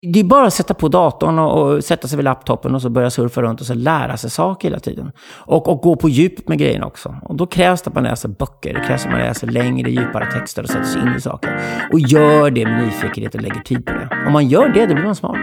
Det är bara att sätta på datorn och sätta sig vid laptopen och så börja surfa runt och så lära sig saker hela tiden. Och gå på djup med grejerna också. Och då krävs det att man läser böcker. Det krävs att man läser längre, djupare texter och sätter sig in i saker. Och gör det med nyfikenhet och lägger tid på det. Om man gör det, då blir man smart.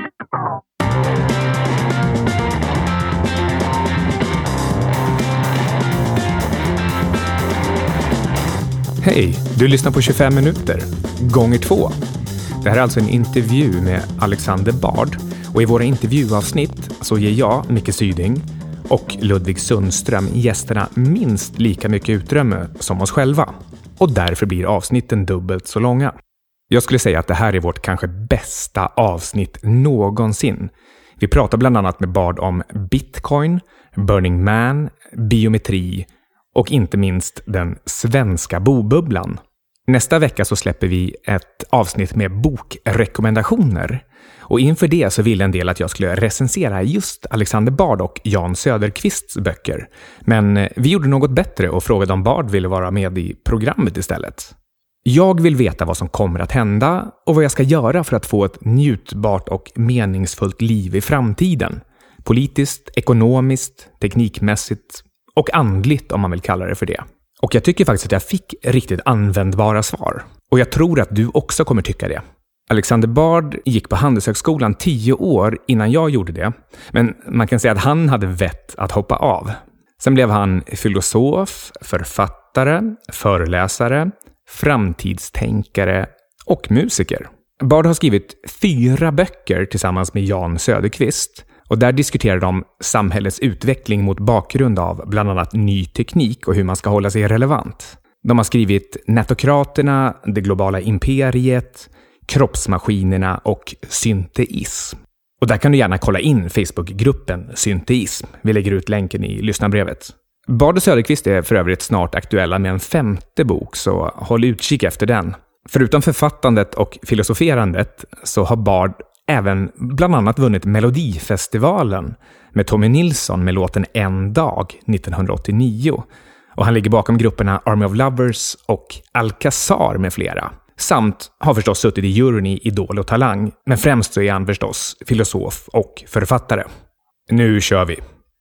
Hej, du lyssnar på 25 minuter, gånger 2. Det här är alltså en intervju med Alexander Bard. Och i våra intervjuavsnitt så ger jag, Micke Syding, och Ludvig Sundström gästerna minst lika mycket utrymme som oss själva. Och därför blir avsnitten dubbelt så långa. Jag skulle säga att det här är vårt kanske bästa avsnitt någonsin. Vi pratar bland annat med Bard om Bitcoin, Burning Man, biometri och inte minst den svenska bobubblan. Nästa vecka så släpper vi ett avsnitt med bokrekommendationer. Och inför det så ville en del att jag skulle recensera just Alexander Bard och Jan Söderqvists böcker. Men vi gjorde något bättre och frågade om Bard ville vara med i programmet istället. Jag vill veta vad som kommer att hända och vad jag ska göra för att få ett njutbart och meningsfullt liv i framtiden. Politiskt, ekonomiskt, teknikmässigt och andligt om man vill kalla det för det. Och jag tycker faktiskt att jag fick riktigt användbara svar. Och jag tror att du också kommer tycka det. Alexander Bard gick på Handelshögskolan 10 år innan jag gjorde det. Men man kan säga att han hade vett att hoppa av. Sen blev han filosof, författare, föreläsare, framtidstänkare och musiker. Bard har skrivit 4 böcker tillsammans med Jan Söderqvist. Och där diskuterar de samhällets utveckling mot bakgrund av bland annat ny teknik och hur man ska hålla sig relevant. De har skrivit Netokraterna, det globala imperiet, kroppsmaskinerna och synteism. Och där kan du gärna kolla in Facebookgruppen Synteism. Vi lägger ut länken i lyssnarbrevet. Bard och Söderqvist är för övrigt snart aktuella med en 5:e bok, så håll utkik efter den. Förutom författandet och filosoferandet så har Bard även bland annat vunnit Melodifestivalen med Tommy Nilsson med låten En dag 1989. Och han ligger bakom grupperna Army of Lovers och Alcazar med flera. Samt har förstås suttit i juryn i Idol och Talang, men främst så är han förstås filosof och författare. Nu kör vi!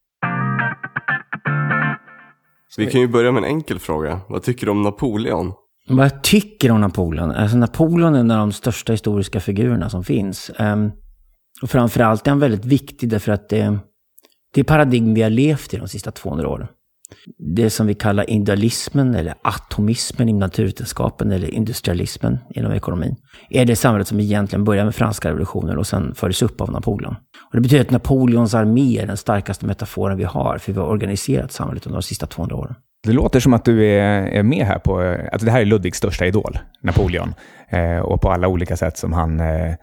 Så vi kan ju börja med en enkel fråga. Vad tycker du om Napoleon? Vad jag tycker om Napoleon? Alltså Napoleon är en av de största historiska figurerna som finns. Och framförallt är han väldigt viktig därför att det paradigm vi har levt i de sista 200 åren. Det som vi kallar individualismen eller atomismen i naturvetenskapen eller industrialismen inom ekonomin är det samhället som egentligen börjar med franska revolutionen och sen fördes upp av Napoleon. Och det betyder att Napoleons armé är den starkaste metaforen vi har för vi har organiserat samhället under de sista 200 åren. Det låter som att du är med här på att det här är Ludvigs största idol, Napoleon. Och på alla olika sätt som han,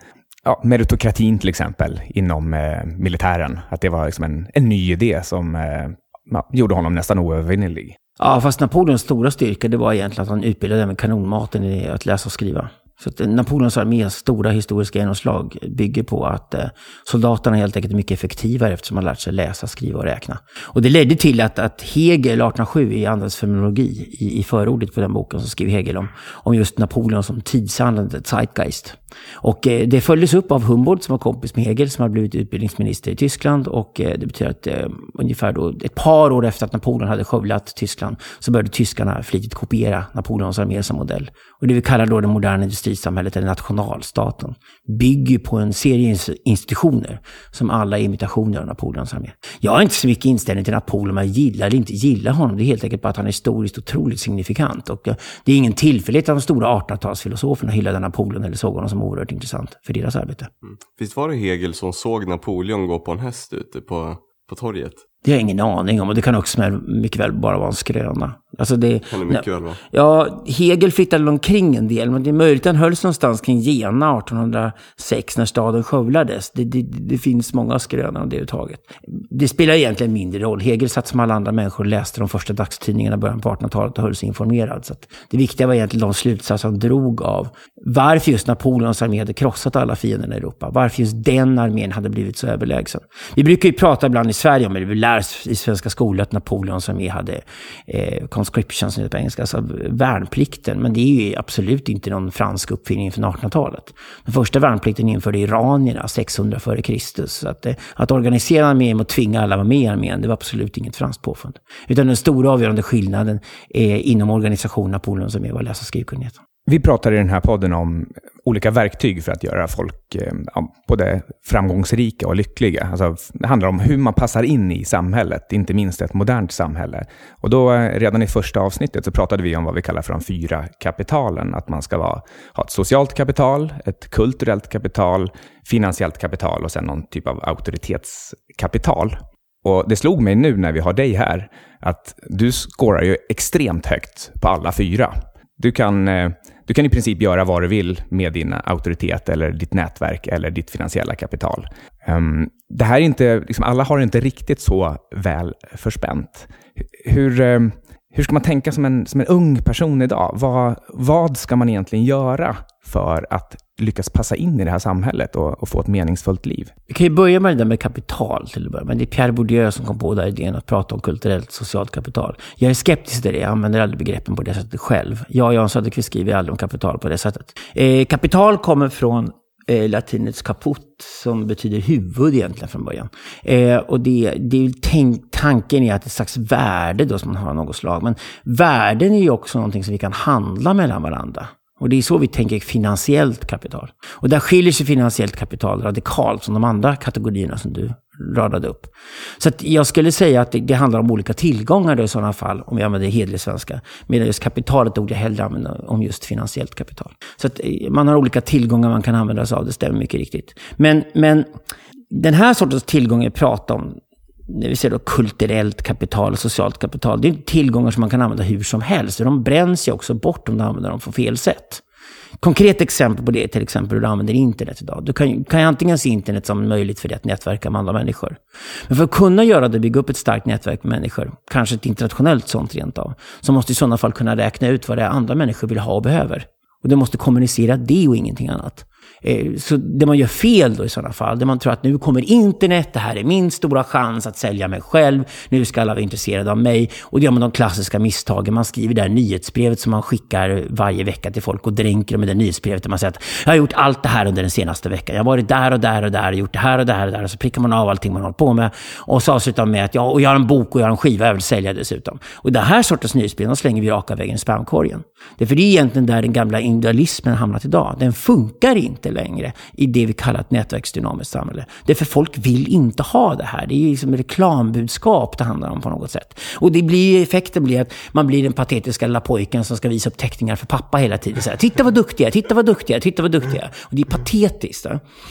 meritokratin till exempel inom militären. Att det var liksom en ny idé som gjorde honom nästan oövervinnelig. Ja, fast Napoleons stora styrka det var egentligen att han utbildade med kanonmaten i att läsa och skriva. Så att Napoleons armés stora historiska genomslag bygger på att soldaterna helt enkelt är mycket effektivare eftersom man lärt sig läsa, skriva och räkna. Och det ledde till att Hegel 1807 i Andens fenomenologi i förordet på den boken så skrev Hegel om just Napoleon som tidshandlande Zeitgeist. Och det följdes upp av Humboldt som var kompis med Hegel som har blivit utbildningsminister i Tyskland och det betyder att ungefär då ett par år efter att Napoleon hade skövlat Tyskland så började tyskarna flitigt kopiera Napoleons armé som modell. Och det vi kallar då det moderna industrisamhället eller nationalstaten bygger på en serie institutioner som alla är imitationer av Napoleons armé. Jag har inte så mycket inställning till Napoleon, men jag gillar eller inte gillar honom. Det är helt enkelt bara att han är historiskt otroligt signifikant och det är ingen tillfällighet att de stora 1800-talsfilosoferna hyllade Napoleon eller såg honom som oerhört intressant för deras arbete. Visst var det Hegel som såg Napoleon gå på en häst ute på torget? Det har jag ingen aning om och det kan också mycket väl bara vara en skröna. Alltså det kan det mycket väl vara. Ja, Hegel flyttade omkring en del men det är möjligt att han hölls någonstans kring Jena 1806 när staden skövlades. Det finns många skrönor om det överhuvudtaget. Det spelar egentligen mindre roll. Hegel satt som alla andra människor och läste de första dagstidningarna i början på 1800-talet och höll sig informerad. Så att det viktiga var egentligen de slutsatser han drog av varför just Napoleons armé hade krossat alla fienderna i Europa. Varför just den armén hade blivit så överlägsen. Vi brukar ju prata ibland i Sverige om det. Vi lärs i svenska skolor att Napoleon som vi hade conscription som det på engelska, alltså värnplikten. Men det är ju absolut inte någon fransk uppfinning från 1800-talet. Den första värnplikten införde iranierna 600 före Kristus. Så att organisera armén och tvinga alla vara med i armén, det var absolut inget franskt påfund. Utan den stora avgörande skillnaden är inom organisationen Napoleon som var läs- och skrivkunnighet. Vi pratar i den här podden om olika verktyg för att göra folk både framgångsrika och lyckliga. Alltså, det handlar om hur man passar in i samhället, inte minst ett modernt samhälle. Och då redan i första avsnittet så pratade vi om vad vi kallar för de 4 kapitalen. Att man ska ha ett socialt kapital, ett kulturellt kapital, finansiellt kapital och sen någon typ av auktoritetskapital. Och det slog mig nu när vi har dig här att du skårar ju extremt högt på alla 4. Du kan i princip göra vad du vill med din auktoritet eller ditt nätverk eller ditt finansiella kapital. Det här är inte, liksom, alla har inte riktigt så väl förspänt. Hur ska man tänka som en ung person idag? Vad ska man egentligen göra för att lyckas passa in i det här samhället och få ett meningsfullt liv? Vi kan ju börja med det där med kapital till att börja. Men det är Pierre Bourdieu som kom på den idén att prata om kulturellt socialt kapital. Jag är skeptisk till det, jag använder aldrig begreppen på det sättet själv. Jan Söderqvist skriver aldrig om kapital på det sättet. Kapital kommer från latinets caput som betyder huvud egentligen från början. Och tanken är att det är ett slags värde då som man har av något slag. Men värden är ju också någonting som vi kan handla mellan varandra. Och det är så vi tänker finansiellt kapital. Och där skiljer sig finansiellt kapital radikalt från de andra kategorierna som du radade upp. Så att jag skulle säga att det handlar om olika tillgångar då i sådana fall, om jag använder hedlig svenska. Medan just kapitalet ord jag hellre använder om just finansiellt kapital. Så att man har olika tillgångar man kan använda sig av, det stämmer mycket riktigt. Men den här sortens tillgångar jag pratar om, när vi ser då kulturellt kapital och socialt kapital, det är tillgångar som man kan använda hur som helst. Och de bränns ju också bort om du använder dem på fel sätt. Konkret exempel på det är till exempel hur du använder internet idag. Du kan ju antingen se internet som möjligt för det att nätverka med andra människor. Men för att kunna göra det, bygga upp ett starkt nätverk med människor, kanske ett internationellt sånt rent av, så måste i sådana fall kunna räkna ut vad det är andra människor vill ha och behöver. Och du måste kommunicera det och ingenting annat. Så det man gör fel då i sådana fall, det man tror att nu kommer internet, det här är min stora chans att sälja mig själv, nu ska alla vara intresserade av mig, och det gör man de klassiska misstagen. Man skriver där nyhetsbrevet som man skickar varje vecka till folk och dränker med det nyhetsbrevet där man säger att jag har gjort allt det här under den senaste veckan, jag har varit där och där och där och gjort det här och det här och där, och så prickar man av allting man håller på med och så avslutar med att jag har en bok och jag har en skiva jag vill sälja dessutom. Och det här sortens nyhetsbrev, de slänger vi raka vägen i spamkorgen. Det är egentligen där den gamla individualismen hamnat idag. Den funkar inte längre i det vi kallar ett nätverksdynamiskt samhälle. Det är för folk vill inte ha det här. Det är liksom reklambudskap det handlar om på något sätt. Och effekten blir att man blir den patetiska lilla pojken som ska visa upp teckningar för pappa hela tiden. Så här, titta vad duktiga, titta vad duktiga, titta vad duktiga. Och det är patetiskt.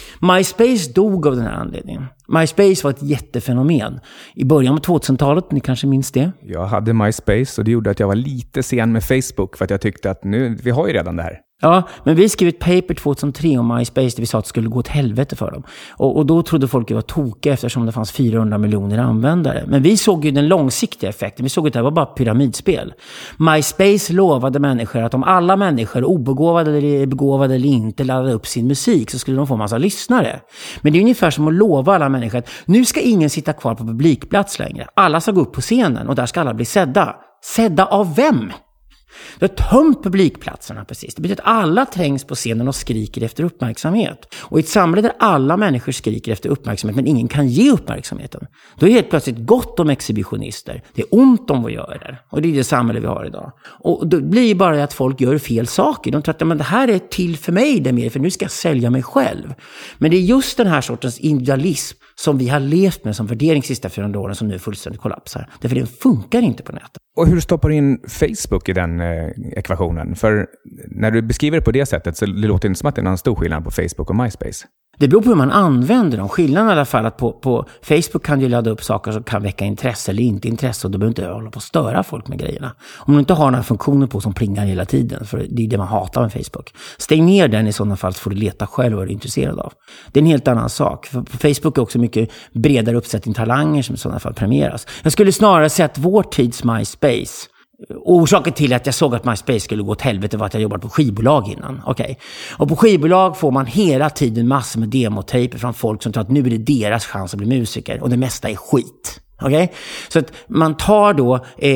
MySpace dog av den här anledningen. MySpace var ett jättefenomen. I början av 2000-talet, ni kanske minns det? Jag hade MySpace och det gjorde att jag var lite sen med Facebook för att jag tyckte att vi har ju redan det här. Ja, men vi skrev ett paper 2003 om MySpace där vi sa att det skulle gå åt helvete för dem. Och då trodde folk att det var tokiga eftersom det fanns 400 miljoner användare. Men vi såg ju den långsiktiga effekten. Vi såg att det här var bara pyramidspel. MySpace lovade människor att om alla människor, obegåvade eller begåvade eller inte, laddade upp sin musik så skulle de få en massa lyssnare. Men det är ungefär som att lova alla människor att nu ska ingen sitta kvar på publikplats längre. Alla ska gå upp på scenen och där ska alla bli sedda. Sedda av vem? Det har tömt publikplatserna precis. Det betyder att alla trängs på scenen och skriker efter uppmärksamhet. Och i ett samhälle där alla människor skriker efter uppmärksamhet men ingen kan ge uppmärksamheten, då är det helt plötsligt gott om exhibitionister. Det är ont om vad gör det. Och det är det samhälle vi har idag. Och då blir det bara att folk gör fel saker. De tror att men det här är till för mig, det är mer för nu ska jag sälja mig själv. Men det är just den här sortens individualism som vi har levt med som värdering sista 400 åren som nu fullständigt kollapsar. Därför den funkar inte på nätet. Och hur stoppar du in Facebook i den ekvationen? För när du beskriver det på det sättet så det låter inte som att det är någon stor skillnad på Facebook och MySpace. Det beror på hur man använder dem. Skillnaden i alla fall att på Facebook kan du ladda upp saker som kan väcka intresse eller inte intresse, och du behöver inte hålla på att störa folk med grejerna. Om du inte har några funktioner på som plingar hela tiden, för det är det man hatar med Facebook. Stäng ner den i sådana fall så får du leta själv vad du är intresserad av. Det är en helt annan sak. För på Facebook är också mycket bredare uppsättning talanger som i sådana fall premieras. Jag skulle snarare säga att vår tids MySpace, orsaken till att jag såg att MySpace skulle gå åt helvete var att jag jobbade på skivbolag innan. Okay. Och på skivbolag får man hela tiden massor med demotejper från folk som tror att nu är det deras chans att bli musiker. Och det mesta är skit. Okay? Så att man tar då,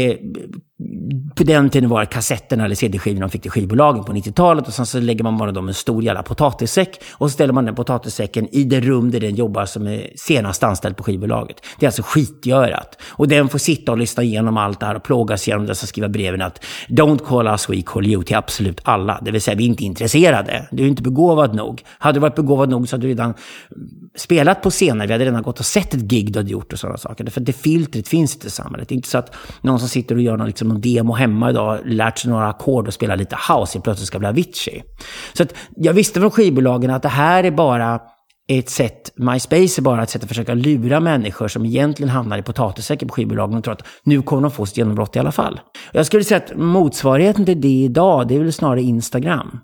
på den tiden var det kassetterna eller CD-skivorna de fick till skivbolagen på 90-talet, och sen så lägger man bara dem en stor jävla potatissäck och så ställer man den potatissäcken i det rum där den jobbar som är senast anställd på skivbolaget. Det är alltså skitgörat. Och den får sitta och lyssna igenom allt det här och plågas igenom det, så skriva breven att don't call us, we call you, till absolut alla. Det vill säga, vi är inte intresserade. Du är inte begåvad nog. Hade du varit begåvad nog så hade du redan spelat på scener. Vi hade redan gått och sett ett gig du hade gjort och sådana saker. För det filtret finns inte i samhället. Det är inte så att någon som sitter och gör någon demo hemma idag, lärt sig några ackord och spelar lite house, plötsligt ska bli Avicii. Så att jag visste från skivbolagen att det här är bara ett sätt, MySpace är bara ett sätt att försöka lura människor som egentligen hamnar i potatissäcken på skivbolagen och tror att nu kommer de få sitt genombrott i alla fall. Jag skulle säga att motsvarigheten till det idag, det är väl snarare Instagram.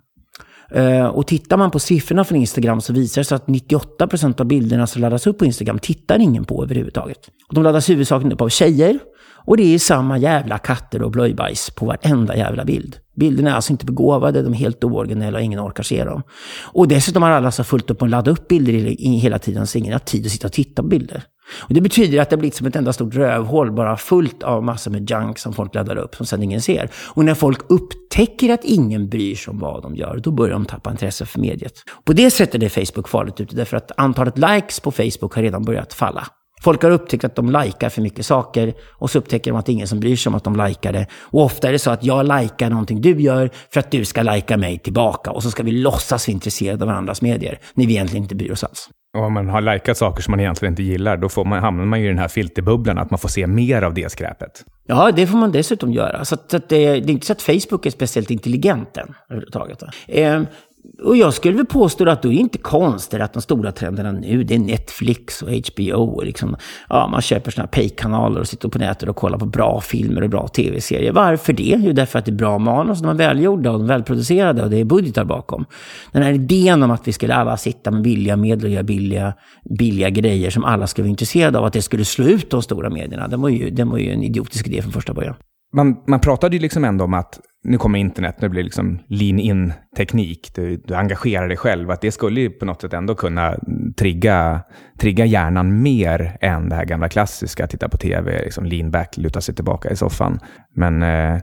Och tittar man på siffrorna från Instagram så visar det sig att 98% av bilderna som laddas upp på Instagram tittar ingen på överhuvudtaget. Och de laddas huvudsakligen upp av tjejer, och det är samma jävla katter och blöjbajs på varenda jävla bild. Bilderna är alltså inte begåvade, de är helt ooriginella och ingen orkar se dem. Och dessutom har alla så fullt upp att ladda upp bilder hela tiden, så ingen har tid att sitta och titta på bilder. Och det betyder att det blir som ett enda stort rövhål, bara fullt av massor med junk som folk laddar upp som sedan ingen ser. Och när folk upptäcker att ingen bryr sig om vad de gör, då börjar de tappa intresse för mediet. På det sättet är Facebook farligt ute, därför att antalet likes på Facebook har redan börjat falla. Folk har upptäckt att de likar för mycket saker, och så upptäcker de att ingen som bryr sig om att de likar det. Och ofta är det så att jag likar någonting du gör för att du ska lika mig tillbaka, och så ska vi låtsas vi intresserade av varandras medier när vi egentligen inte bryr oss alls. Och om man har likat saker som man egentligen inte gillar, då hamnar man ju i den här filterbubblan att man får se mer av det skräpet. Ja, det får man dessutom göra. Så att det är inte så att Facebook är speciellt intelligent än överhuvudtaget. Och jag skulle väl påstå att det är inte konstigt att de stora trenderna nu, det är Netflix och HBO och liksom, ja, man köper såna här pay-kanaler och sitter på nätet och kollar på bra filmer och bra tv-serier. Varför det? Jo, därför att det är bra manus, de är välgjorda och de är välproducerade och det är budgetar bakom. Den här idén om att vi skulle alla sitta med billiga medel och göra billiga grejer som alla skulle vara intresserade av, att det skulle slå ut de stora medierna, den var ju en idiotisk idé från första början. Man pratade ju liksom ändå om att nu kommer internet, nu blir det liksom lean-in-teknik. Du engagerar dig själv. Att det skulle ju på något sätt ändå kunna trigga hjärnan mer än det här gamla klassiska. Titta på tv, liksom lean back, luta sig tillbaka i soffan. Men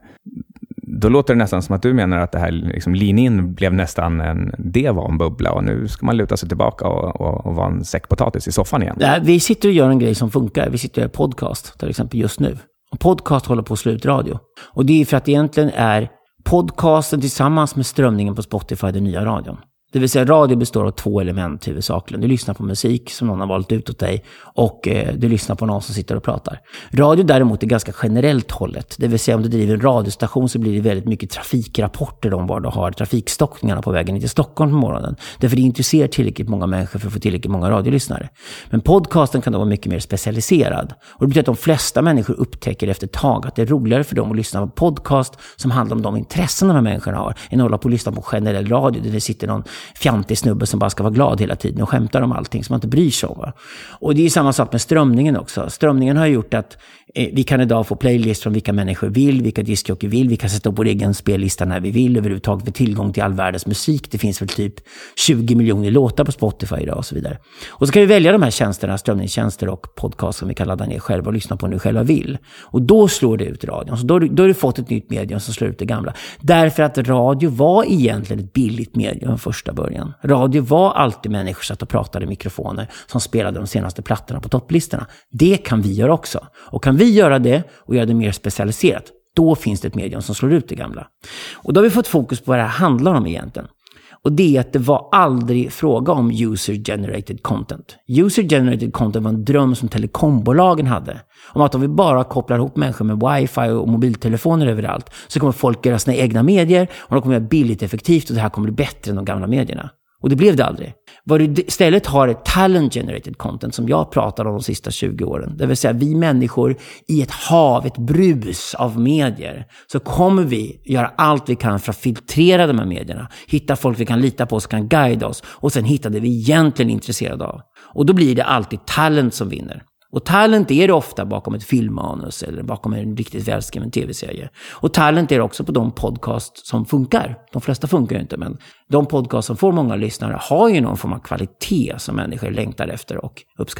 då låter det nästan som att du menar att det här liksom lean-in blev nästan det var en bubbla. Och nu ska man luta sig tillbaka och vara en säckpotatis i soffan igen. Ja, vi sitter och gör en grej som funkar. Vi sitter och gör podcast till exempel just nu. Och podcast håller på slutradio. Och det är för att egentligen är podcasten tillsammans med strömningen på Spotify den nya radion. Det vill säga radio består av 2 element huvudsakligen. Du lyssnar på musik som någon har valt ut åt dig och du lyssnar på någon som sitter och pratar. Radio däremot är ganska generellt hållet. Det vill säga om du driver en radiostation så blir det väldigt mycket trafikrapporter om var du har trafikstockningarna på vägen till Stockholm på morgonen. Därför det intresserar tillräckligt många människor för att få tillräckligt många radiolyssnare. Men podcasten kan då vara mycket mer specialiserad. Och det betyder att de flesta människor upptäcker efter ett tag att det är roligare för dem att lyssna på podcast som handlar om de intressen de här människorna har än att hålla på och lyssna på generell radio där det sitter någon fjantig snubbe som bara ska vara glad hela tiden och skämtar om allting som man inte bryr sig om. Va? Och det är samma sak med strömningen också. Strömningen har gjort att vi kan idag få playlist från vilka människor vill, vilka diskjockey vill, vi kan sätta upp vår egen spellista när vi vill, överhuvudtaget för tillgång till all världens musik. Det finns väl typ 20 miljoner låtar på Spotify idag och så vidare. Och så kan vi välja de här tjänsterna, strömningstjänster och podcast som vi kan ladda ner själva och lyssna på när vi själva vill. Och då slår det ut radion. Så då har du fått ett nytt medium som slår ut det gamla. Därför att radio var egentligen ett billigt medium från första början. Radio var alltid människor satt och pratade i mikrofoner som spelade de senaste plattorna på topplistorna. Det kan vi göra också. Och kan vi göra det och göra det mer specialiserat, då finns det ett medium som slår ut det gamla. Och då har vi fått fokus på vad det här handlar om egentligen. Och det är att det var aldrig fråga om user-generated content. User-generated content var en dröm som telekombolagen hade. Om att om vi bara kopplar ihop människor med wifi och mobiltelefoner överallt så kommer folk göra sina egna medier och de kommer göra billigt effektivt och det här kommer bli bättre än de gamla medierna. Och det blev det aldrig. Vad du istället har är talent-generated content som jag pratar om de sista 20 åren. Det vill säga vi människor i ett hav, ett brus av medier. Så kommer vi göra allt vi kan för att filtrera de här medierna. Hitta folk vi kan lita på som kan guida oss. Och sen hitta det vi egentligen är intresserade av. Och då blir det alltid talent som vinner. Och talent är det ofta bakom ett filmmanus eller bakom en riktigt välskriven tv-serie. Och talent är det också på de podcast som funkar. De flesta funkar ju inte, men de podcast som får många lyssnare har ju någon form av kvalitet som människor längtar efter och uppskattar.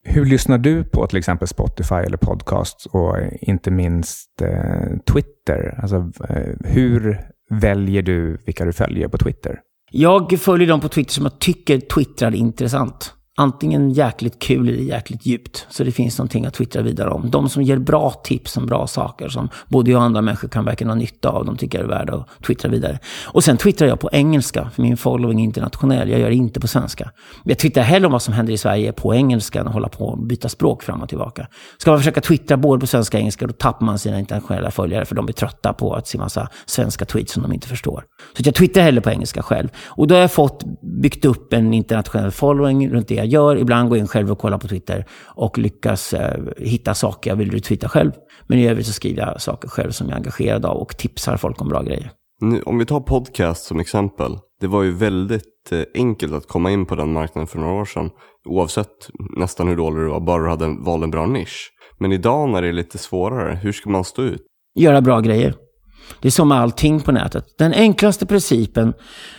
Hur lyssnar du på till exempel Spotify eller podcast och inte minst Twitter? Alltså, hur väljer du vilka du följer på Twitter? Jag följer dem på Twitter som jag tycker twittrar intressant. Antingen jäkligt kul eller jäkligt djupt. Så det finns någonting att twittra vidare om. De som ger bra tips om bra saker som både jag och andra människor kan verkligen ha nytta av. De tycker jag är värda att twittra vidare. Och sen twittrar jag på engelska. För min following är internationell. Jag gör det inte på svenska. Jag twittrar hellre om vad som händer i Sverige på engelska än att hålla på och byta språk fram och tillbaka. Ska man försöka twittra både på svenska och engelska, då tappar man sina internationella följare. För de blir trötta på att se massa svenska tweets som de inte förstår. Så jag twittrar hellre på engelska själv. Och då har jag byggt upp en internationell following runt det jag gör. Ibland går jag in själv och kollar på Twitter och lyckas hitta saker jag vill retweeta själv. Men i övrigt så skriver jag saker själv som jag är engagerad av och tipsar folk om bra grejer. Nu, om vi tar podcast som exempel. Det var ju väldigt enkelt att komma in på den marknaden för några år sedan. Oavsett nästan hur dålig du var, bara du hade valt en bra nisch. Men idag när det är lite svårare, hur ska man stå ut? Göra bra grejer. Det är som allting på nätet. Den enklaste principen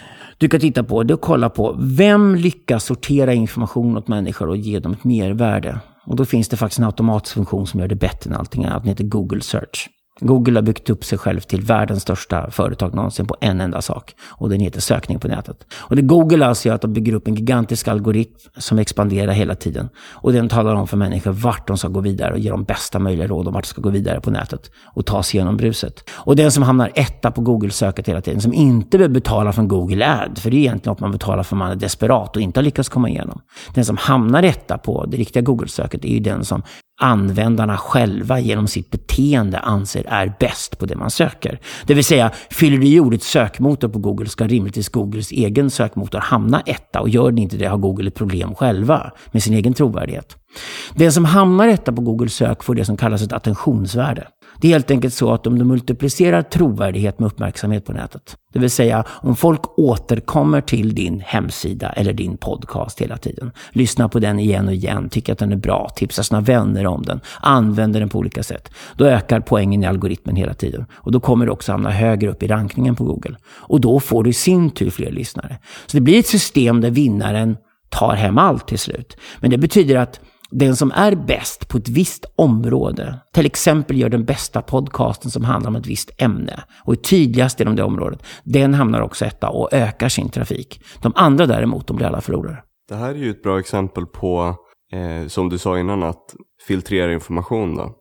du kan titta på det och kolla på vem lyckas sortera information åt människor och ge dem ett mervärde. Och då finns det faktiskt en automatisk funktion som gör det bättre än allting annat. Den heter Google Search. Google har byggt upp sig själv till världens största företag någonsin på en enda sak. Och den heter sökning på nätet. Och det Google alltså gör att de bygger upp en gigantisk algoritm som expanderar hela tiden. Och den talar om för människor vart de ska gå vidare och ger dem bästa möjliga råd om vart de ska gå vidare på nätet. Och ta sig igenom bruset. Och den som hamnar etta på Google-söket hela tiden, som inte behöver betala från Google Ad, för det är egentligen att man betalar för man är desperat och inte har lyckats komma igenom. Den som hamnar etta på det riktiga Google-söket är ju den som användarna själva genom sitt beteende anser är bäst på det man söker. Det vill säga, fyller du i ordet sökmotor på Google ska rimligtvis Googles egen sökmotor hamna etta, och gör det inte det har Google ett problem själva med sin egen trovärdighet. Den som hamnar etta på Google sök får det som kallas ett attentionsvärde. Det är helt enkelt så att om du multiplicerar trovärdighet med uppmärksamhet på nätet, det vill säga om folk återkommer till din hemsida eller din podcast hela tiden, lyssnar på den igen och igen, tycker att den är bra, tipsar sina vänner om den, använder den på olika sätt, då ökar poängen i algoritmen hela tiden. Och då kommer du också hamna högre upp i rankningen på Google. Och då får du i sin tur fler lyssnare. Så det blir ett system där vinnaren tar hem allt till slut. Men det betyder att den som är bäst på ett visst område, till exempel gör den bästa podcasten som handlar om ett visst ämne och är tydligast inom det området, den hamnar också etta och ökar sin trafik. De andra däremot, de blir alla förlorare. Det här är ju ett bra exempel på, som du sa innan, att filtrera information då.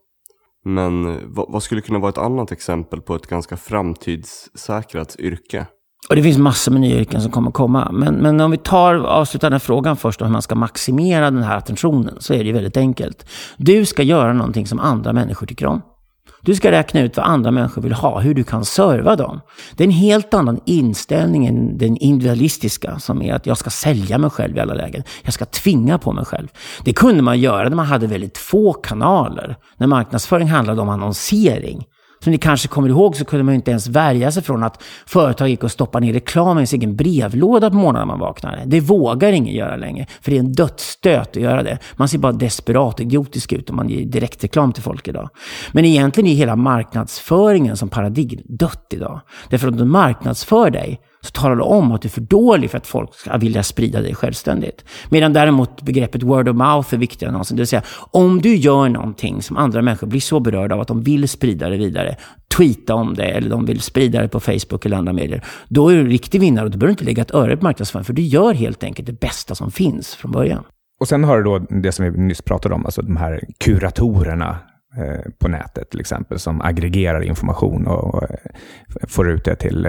Men vad skulle kunna vara ett annat exempel på ett ganska framtidssäkrat yrke? Och det finns massor med nya yrken som kommer komma. Men om vi avslutar den frågan först om hur man ska maximera den här attentionen, så är det ju väldigt enkelt. Du ska göra någonting som andra människor tycker om. Du ska räkna ut vad andra människor vill ha, hur du kan serva dem. Det är en helt annan inställning än den individualistiska, som är att jag ska sälja mig själv i alla lägen. Jag ska tvinga på mig själv. Det kunde man göra när man hade väldigt få kanaler. När marknadsföring handlade om annonsering. Som ni kanske kommer ihåg så kunde man inte ens värja sig från att företag gick och stoppade ner reklam i sin egen brevlåda på morgonen när man vaknade. Det vågar ingen göra längre, för det är en dödsstöt att göra det. Man ser bara desperat och idiotisk ut om man ger direktreklam till folk idag. Men egentligen är hela marknadsföringen som paradigm dött idag. Därför att om du marknadsför dig så talar du om att du är för dålig för att folk ska vilja sprida dig självständigt. Medan däremot begreppet word of mouth är viktigare än någonsin. Det vill säga, om du gör någonting som andra människor blir så berörda av att de vill sprida det vidare, tweeta om det eller de vill sprida det på Facebook eller andra medier, då är du en riktig vinnare och du behöver inte lägga ett öre på marknadsföring, för du gör helt enkelt det bästa som finns från början. Och sen har du då det som vi nyss pratade om, alltså de här kuratorerna på nätet till exempel, som aggregerar information och får ut det till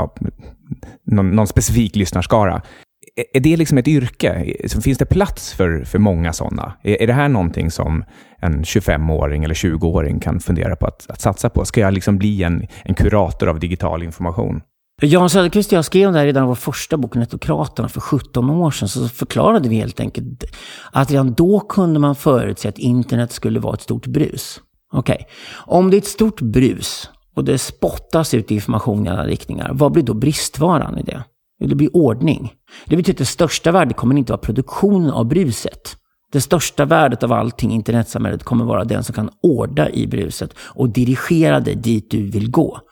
någon specifik lyssnarskara. Är det liksom ett yrke? Finns det plats för många sådana? Är det här någonting som en 25-åring eller 20-åring kan fundera på att satsa på? Ska jag liksom bli en kurator av digital information? Jan Söderqvist och jag skrev där redan vår första bok Netokraterna för 17 år sedan, så förklarade vi helt enkelt att redan då kunde man förutse att internet skulle vara ett stort brus. Okej. Om det är ett stort brus och det spottas ut information i alla riktningar, vad blir då bristvaran i det? Det blir ordning. Det betyder att det största värdet kommer inte vara produktionen av bruset. Det största värdet av allting i internetsamhället kommer vara den som kan ordna i bruset och dirigera dig dit du vill gå.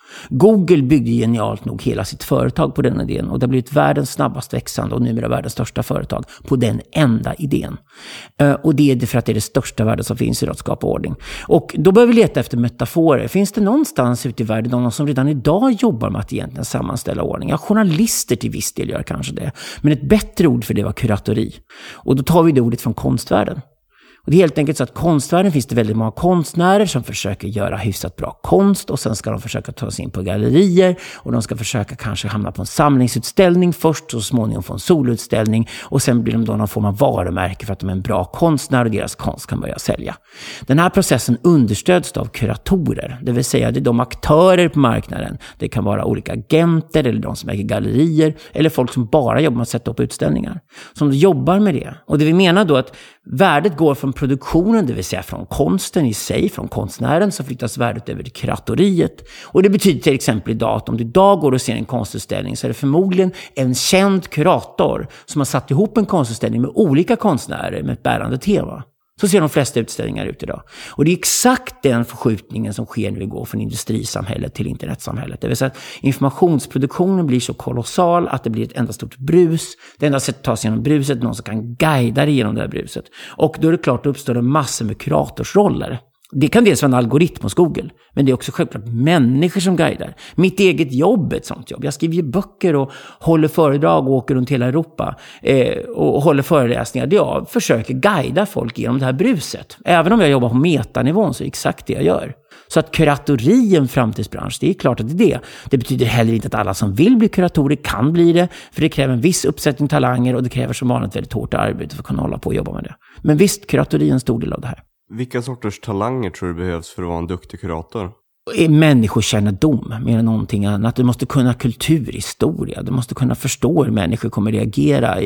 Google byggde genialt nog hela sitt företag på den idén och det har blivit världens snabbast växande och numera världens största företag på den enda idén. Och det är för att det är det största värdet som finns i att skapa ordning. Och då bör vi leta efter metaforer. Finns det någonstans ute i världen någon som redan idag jobbar med att egentligen sammanställa ordning? Ja, journalister till viss del gör kanske det. Men ett bättre ord för det var kuratori. Och då tar vi det ordet från konstvärlden. Och det är helt enkelt så att konstvärlden finns det väldigt många konstnärer som försöker göra hyfsat bra konst och sen ska de försöka ta sig in på gallerier och de ska försöka kanske hamna på en samlingsutställning först och så småningom få en solutställning och sen blir de då någon form av varumärke för att de är en bra konstnär och deras konst kan börja sälja. Den här processen understöds av kuratorer, det vill säga det är de aktörer på marknaden. Det kan vara olika agenter eller de som äger gallerier eller folk som bara jobbar med att sätta upp utställningar som jobbar med det. Och det vi menar då att värdet går från produktionen, det vill säga från konsten i sig, från konstnären, så flyttas värdet över till kuratoriet. Och det betyder till exempel idag att om du idag går och ser en konstutställning så är det förmodligen en känd kurator som har satt ihop en konstutställning med olika konstnärer med ett bärande tema. Så ser de flesta utställningar ut idag. Och det är exakt den förskjutningen som sker när vi går från industrisamhället till internetsamhället. Det vill säga att informationsproduktionen blir så kolossal att det blir ett enda stort brus. Det enda sättet att ta sig genom bruset är någon som kan guida dig genom det här bruset. Och då är det klart att det uppstår en massa med kuratorsroller. Det kan dels vara en algoritm hos Google, men det är också självklart människor som guidar. Mitt eget jobb är ett sånt jobb. Jag skriver ju böcker och håller föredrag och åker runt hela Europa och håller föreläsningar. Jag försöker guida folk genom det här bruset. Även om jag jobbar på metanivån så är det exakt det jag gör. Så att kuratori är en framtidsbransch, det är klart att det är det. Det betyder heller inte att alla som vill bli kuratorer kan bli det, för det kräver en viss uppsättning talanger och det kräver som vanligt väldigt hårt arbete för att kunna hålla på och jobba med det. Men visst, kuratori är en stor del av det här. Vilka sorters talanger tror du behövs för att vara en duktig kurator? Människokännedom mer än någonting annat. Du måste kunna kulturhistoria. Du måste kunna förstå hur människor kommer reagera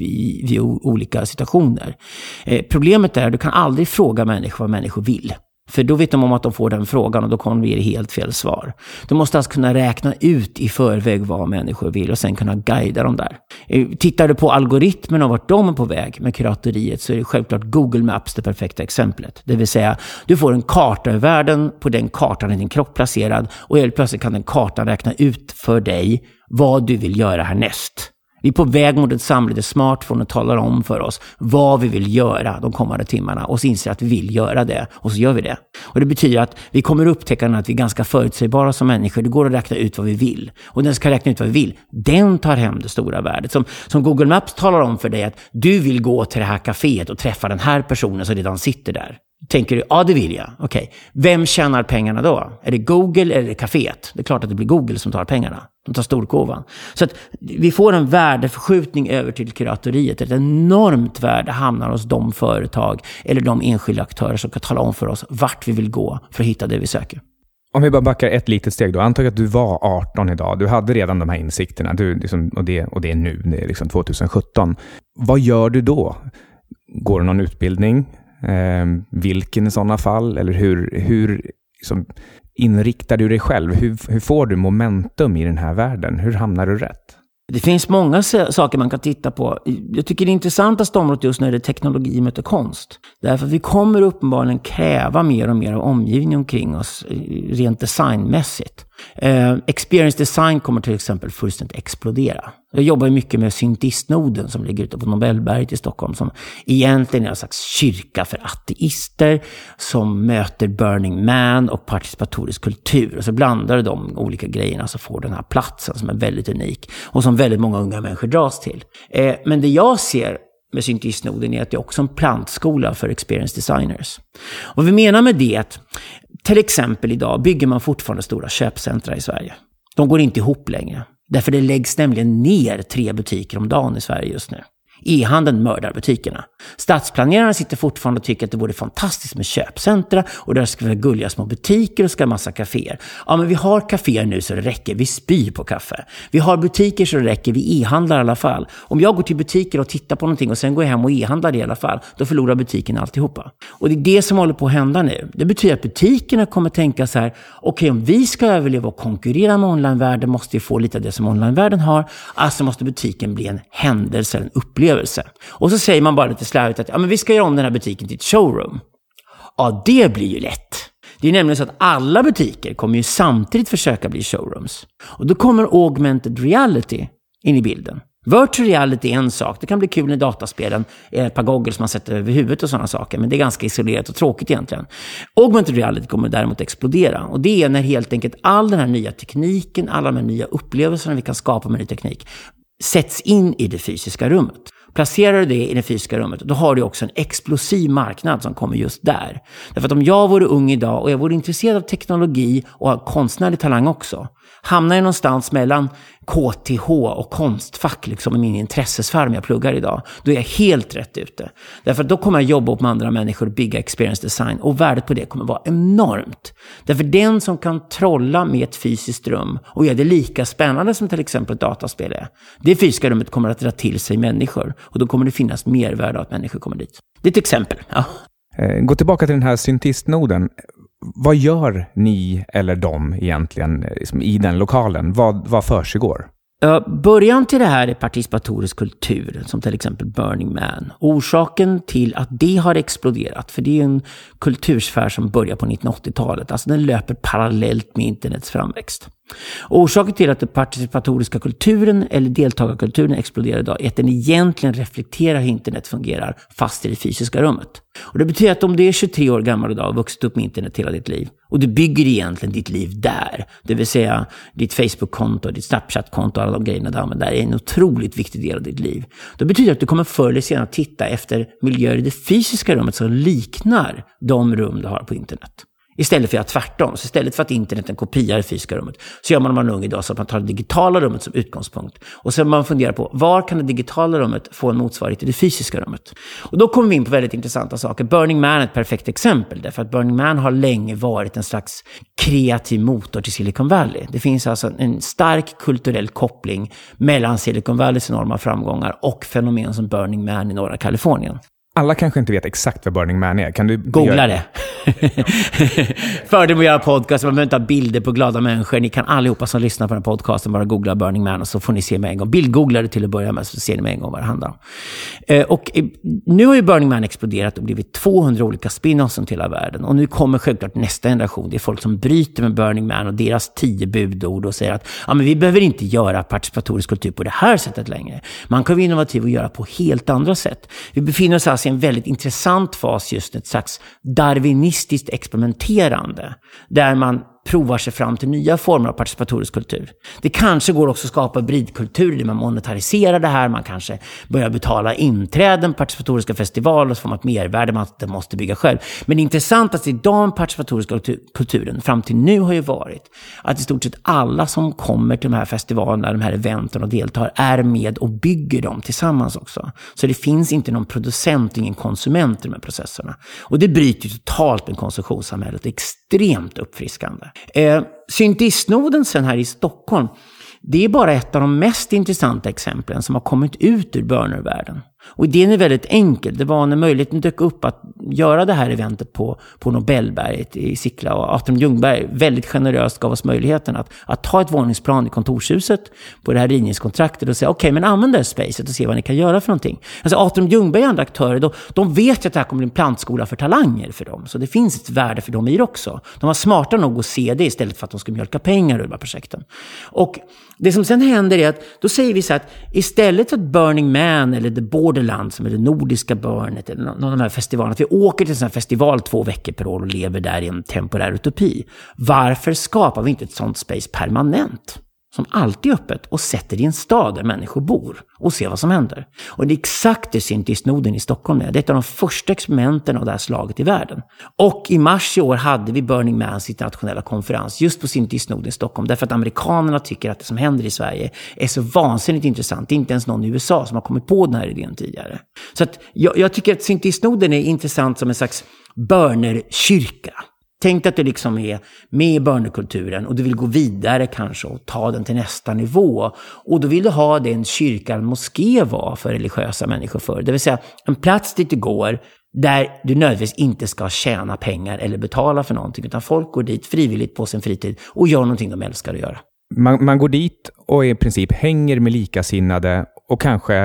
i olika situationer. Problemet är att du kan aldrig fråga människor vad människor vill. För då vet de om att de får den frågan och då kommer de ge helt fel svar. Du måste alltså kunna räkna ut i förväg vad människor vill och sen kunna guida dem där. Tittar du på algoritmen och vart de är på väg med kuratoriet så är det självklart Google Maps det perfekta exemplet. Det vill säga, du får en karta i världen, på den kartan är din kropp placerad och helt plötsligt kan den kartan räkna ut för dig vad du vill göra härnäst. Vi är på väg mot ett samhälle där smartphone talar om för oss vad vi vill göra de kommande timmarna och så inser att vi vill göra det och så gör vi det. Och det betyder att vi kommer upptäcka att vi är ganska förutsägbara som människor. Det går att räkna ut vad vi vill. Och den ska räkna ut vad vi vill. Den tar hem det stora värdet. Som Google Maps talar om för dig att du vill gå till det här kaféet och träffa den här personen som redan sitter där. Tänker du, ja det vill jag. Okej. Vem tjänar pengarna då? Är det Google eller är det kaféet? Det är klart att det blir Google som tar pengarna. De tar storkovan. Så att vi får en värdeförskjutning över till kuratoriet. Ett enormt värde hamnar hos de företag eller de enskilda aktörer som kan tala om för oss vart vi vill gå för att hitta det vi söker. Om vi bara backar ett litet steg då. Antag att du var 18 idag. Du hade redan de här insikterna. Och det är nu. Det är liksom 2017. Vad gör du då? Går du någon utbildning? Vilken i sådana fall? Eller hur liksom, inriktar du dig själv? Hur får du momentum i den här världen? Hur hamnar du rätt? Det finns många saker man kan titta på. Jag tycker det intressanta området just när det är teknologi möter konst. Därför att vi kommer uppenbarligen kräva mer och mer av omgivningen omkring oss rent designmässigt. Experience design kommer till exempel fullständigt explodera. Jag jobbar mycket med syntistnoden som ligger ute på Nobelberget i Stockholm som egentligen är en slags kyrka för ateister som möter Burning Man och participatorisk kultur. Och så blandar de olika grejerna så får den här platsen som är väldigt unik och som väldigt många unga människor dras till. Men det jag ser med syntistnoden är att det är också en plantskola för experience designers. Och vi menar med det att till exempel idag bygger man fortfarande stora köpcentra i Sverige. De går inte ihop längre. Därför det läggs nämligen ner 3 butiker om dagen i Sverige just nu. E-handeln mördar butikerna. Stadsplanerarna sitter fortfarande och tycker att det vore fantastiskt med köpcentra och där ska vi ha gulliga små butiker och ska ha massa kaféer. Ja, men vi har kaféer nu så det räcker. Vi spyr på kaffe. Vi har butiker så det räcker. Vi e-handlar i alla fall. Om jag går till butiker och tittar på någonting och sen går jag hem och e-handlar det i alla fall, då förlorar butiken alltihopa. Och det är det som håller på att hända nu. Det betyder att butikerna kommer tänka så här: okej, om vi ska överleva och konkurrera med onlinevärlden måste vi få lite av det som onlinevärlden har. Alltså måste butiken bli en händelse, en upplevelse. Och så säger man bara lite slarvigt att ja, men vi ska göra om den här butiken till ett showroom. Ja, det blir ju lätt. Det är nämligen så att alla butiker kommer ju samtidigt försöka bli showrooms. Och då kommer augmented reality in i bilden. Virtual reality är en sak. Det kan bli kul när dataspelen är ett par goggles man sätter över huvudet och sådana saker. Men det är ganska isolerat och tråkigt egentligen. Augmented reality kommer däremot explodera. Och det är när helt enkelt all den här nya tekniken, alla de här nya upplevelserna vi kan skapa med ny teknik sätts in i det fysiska rummet. Placerar du det i det fysiska rummet, då har du också en explosiv marknad som kommer just där. Därför att om jag vore ung idag och jag vore intresserad av teknologi och har konstnärlig talang också, hamnar jag någonstans mellan KTH och konstfack liksom i min intressesfär jag pluggar idag, då är jag helt rätt ute. Därför att då kommer jag jobba upp med andra människor och bygga experience design, och värdet på det kommer vara enormt. Därför den som kan trolla med ett fysiskt rum och göra det lika spännande som till exempel ett dataspel är, det fysiska rummet kommer att dra till sig människor, och då kommer det finnas mervärde att människor kommer dit. Det är ett exempel. Ja. Gå tillbaka till den här syntistnoden. Vad gör ni eller de egentligen i den lokalen? Vad försiggår? Början till det här är participatorisk kultur, som till exempel Burning Man. Orsaken till att det har exploderat, för det är en kultursfär som börjar på 1980-talet. Alltså den löper parallellt med internets framväxt. Orsaken till att den participatoriska kulturen eller deltagarkulturen exploderar idag är att den egentligen reflekterar hur internet fungerar fast i det fysiska rummet. Och det betyder att om du är 23 år gammal idag och vuxit upp med internet hela ditt liv, och du bygger egentligen ditt liv där, det vill säga ditt Facebook-konto, ditt Snapchat-konto och alla de grejerna du använder, är en otroligt viktig del av ditt liv. Det betyder att du kommer förr eller senare titta efter miljöer i det fysiska rummet som liknar de rum du har på internet. Istället för att tvärtom. Så istället för att internet är en kopia i det fysiska rummet, så gör man ung idag så att man tar det digitala rummet som utgångspunkt. Och sen man funderar på, var kan det digitala rummet få en motsvarighet i det fysiska rummet? Och då kommer vi in på väldigt intressanta saker. Burning Man är ett perfekt exempel. Därför att Burning Man har länge varit en slags kreativ motor till Silicon Valley. Det finns alltså en stark kulturell koppling mellan Silicon Valleys enorma framgångar och fenomen som Burning Man i norra Kalifornien. Alla kanske inte vet exakt vad Burning Man är. Kan du googla det? Fördel med att göra podcast, man behöver inte ha bilder på glada människor. Ni kan allihopa som lyssnar på den här podcasten bara googla Burning Man, och så får ni se med en gång. Bildgoogla det till att börja med, så ser ni med en gång vad det handlar om. Och nu har ju Burning Man exploderat och blivit 200 olika spin-offs till hela världen. Och nu kommer självklart nästa generation. Det är folk som bryter med Burning Man och deras 10 budord och säger att men vi behöver inte göra participatorisk kultur på det här sättet längre. Man kan vara innovativ och göra på helt andra sätt. Vi befinner oss alltså i en väldigt intressant fas, just ett slags darwinistiskt experimenterande, där man provar sig fram till nya former av participatorisk kultur. Det kanske går också att skapa bridkultur där man monetariserar det här. Man kanske börjar betala inträden på participatoriska festivaler, så får man ett mervärde man inte måste bygga själv. Men det intressanta i den participatoriska kulturen fram till nu har ju varit att i stort sett alla som kommer till de här festivalerna, de här eventen och deltar, är med och bygger dem tillsammans också. Så det finns inte någon producent, ingen konsument i de här processerna. Och det bryter ju totalt med konsumtionssamhället. Det är extremt uppfriskande. Syntistnoden sen här i Stockholm, det är bara ett av de mest intressanta exemplen som har kommit ut ur burnervärlden. Och idén är väldigt enkel. Det var när möjligheten dök upp att göra det här eventet på Nobelberget i Sickla, och Atrium Ljungberg väldigt generöst gav oss möjligheten att ta ett våningsplan i kontorshuset på det här rivningskontraktet och säga okej, men använd det här spacet och se vad ni kan göra för någonting. Alltså Atrium Ljungberg och andra aktörer, de vet ju att det här kommer bli en plantskola för talanger för dem. Så det finns ett värde för dem i det också. De var smarta nog att se det istället för att de ska mjölka pengar ur de här projekten. Och det som sen händer är att då säger vi så att istället för att Burning Man eller The Borderland, som är det nordiska Burnet eller någon av de här festivalerna, att vi åker till en sån här festival 2 veckor per år och lever där i en temporär utopi. Varför skapar vi inte ett sånt space permanent? Som alltid är öppet och sätter i en stad där människor bor och ser vad som händer. Och det är exakt det syntistnoden i Stockholm är. Det är ett av de första experimenten av det här slaget i världen. Och i mars i år hade vi Burning Mans internationella konferens just på syntistnoden i Stockholm. Därför att amerikanerna tycker att det som händer i Sverige är så vansinnigt intressant. Det är inte ens någon i USA som har kommit på den här idén tidigare. Så att jag tycker att syntistnoden är intressant som en slags burnerkyrka. Tänk att du liksom är med i burnerkulturen och du vill gå vidare kanske och ta den till nästa nivå. Och då vill du ha den kyrkan moské var för religiösa människor för. Det vill säga en plats dit du går där du nödvändigtvis inte ska tjäna pengar eller betala för någonting. Utan folk går dit frivilligt på sin fritid och gör någonting de älskar att göra. Man går dit och i princip hänger med likasinnade och kanske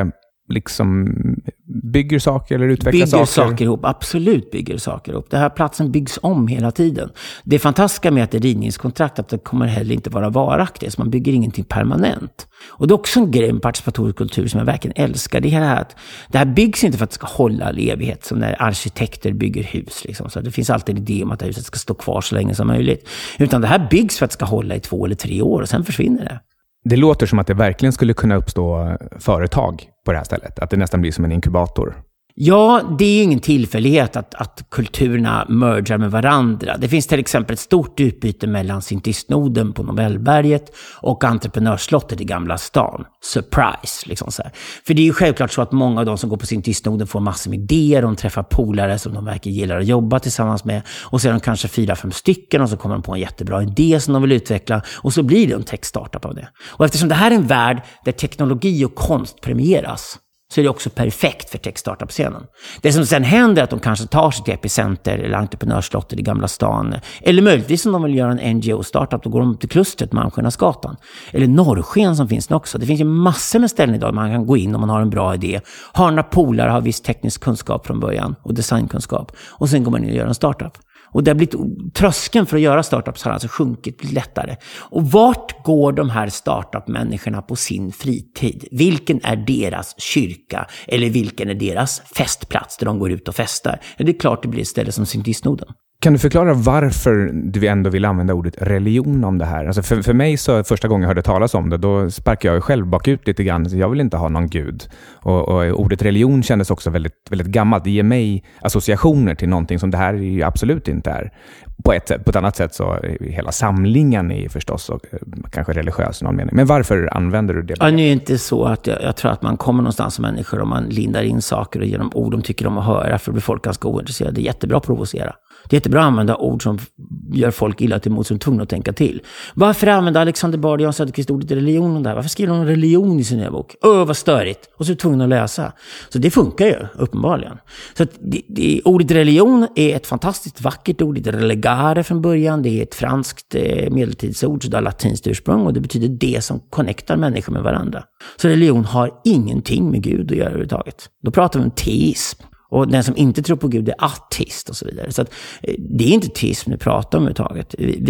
liksom bygger saker eller utvecklar saker? Bygger saker ihop, absolut bygger saker ihop. Den här platsen byggs om hela tiden. Det fantastiska med att det är rivningskontrakt att det kommer heller inte vara varaktigt. Så man bygger ingenting permanent. Och det är också en grej med participatorisk kultur som jag verkligen älskar. Det här att det här byggs inte för att det ska hålla all evighet som när arkitekter bygger hus. Liksom. Så det finns alltid en idé om att huset ska stå kvar så länge som möjligt. Utan det här byggs för att det ska hålla i 2 eller 3 år och sen försvinner det. Det låter som att det verkligen skulle kunna uppstå företag på det här stället. Att det nästan blir som en inkubator. Ja, det är ju ingen tillfällighet att kulturerna mergar med varandra. Det finns till exempel ett stort utbyte mellan Sintistnoden på Nobelberget och entreprenörsslottet i Gamla stan. Surprise, liksom så här. För det är ju självklart så att många av de som går på Sintistnoden får massor med idéer. De träffar polare som de verkar gillar att jobba tillsammans med. Och så är de kanske 4-5 stycken och så kommer de på en jättebra idé som de vill utveckla. Och så blir det en tech-startup av det. Och eftersom det här är en värld där teknologi och konst premieras så är det också perfekt för tech-startup-scenen. Det som sen händer är att de kanske tar sig till Epicenter eller entreprenörsslottet i Gamla stan. Eller möjligtvis om de vill göra en NGO-startup, då går de till klustret Malmskillnadsgatan. Eller Norrsken som finns också. Det finns ju massor med ställen idag man kan gå in om man har en bra idé. Har några polare, har viss teknisk kunskap från början och designkunskap. Och sen går man in och gör en startup. Och det har blivit, tröskeln för att göra startups har alltså sjunkit lättare. Och vart går de här startup-människorna på sin fritid? Vilken är deras kyrka? Eller vilken är deras festplats där de går ut och festar? Ja, det är klart det blir ett ställe som Sintistnoden. Kan du förklara varför du ändå vill använda ordet religion om det här? Alltså för mig så första gången jag hörde talas om det, då sparkade jag själv bakut lite grann. Jag vill inte ha någon gud. Och ordet religion kändes också väldigt, väldigt gammalt. Det ger mig associationer till någonting som det här ju absolut inte är. På ett annat sätt så hela samlingen är förstås och, kanske religiös i någon mening. Men varför använder du det? Ja, nu är det inte så att jag tror att man kommer någonstans som människor om man lindar in saker och genom ord de tycker om att höra, för att bli folk ganska ointresserade. Det är jättebra att provocera. Det är jättebra att använda ord som gör folk illa till emot som tvungna att tänka till. Varför använder Alexander Bard och Jan Söderqvist ordet religion där? Varför skriver de religion i sin nya bok? Vad störigt. Och så är de tvungna att läsa. Så det funkar ju, uppenbarligen. Så att ordet religion är ett fantastiskt vackert ord. Det är relegare från början. Det är ett franskt medeltidsord, så det har latinskt ursprung. Och det betyder det som connectar människor med varandra. Så religion har ingenting med Gud att göra överhuvudtaget. Då pratar vi om teism. Och den som inte tror på Gud är ateist och så vidare. Så att, det är inte teism vi pratar om överhuvudtaget.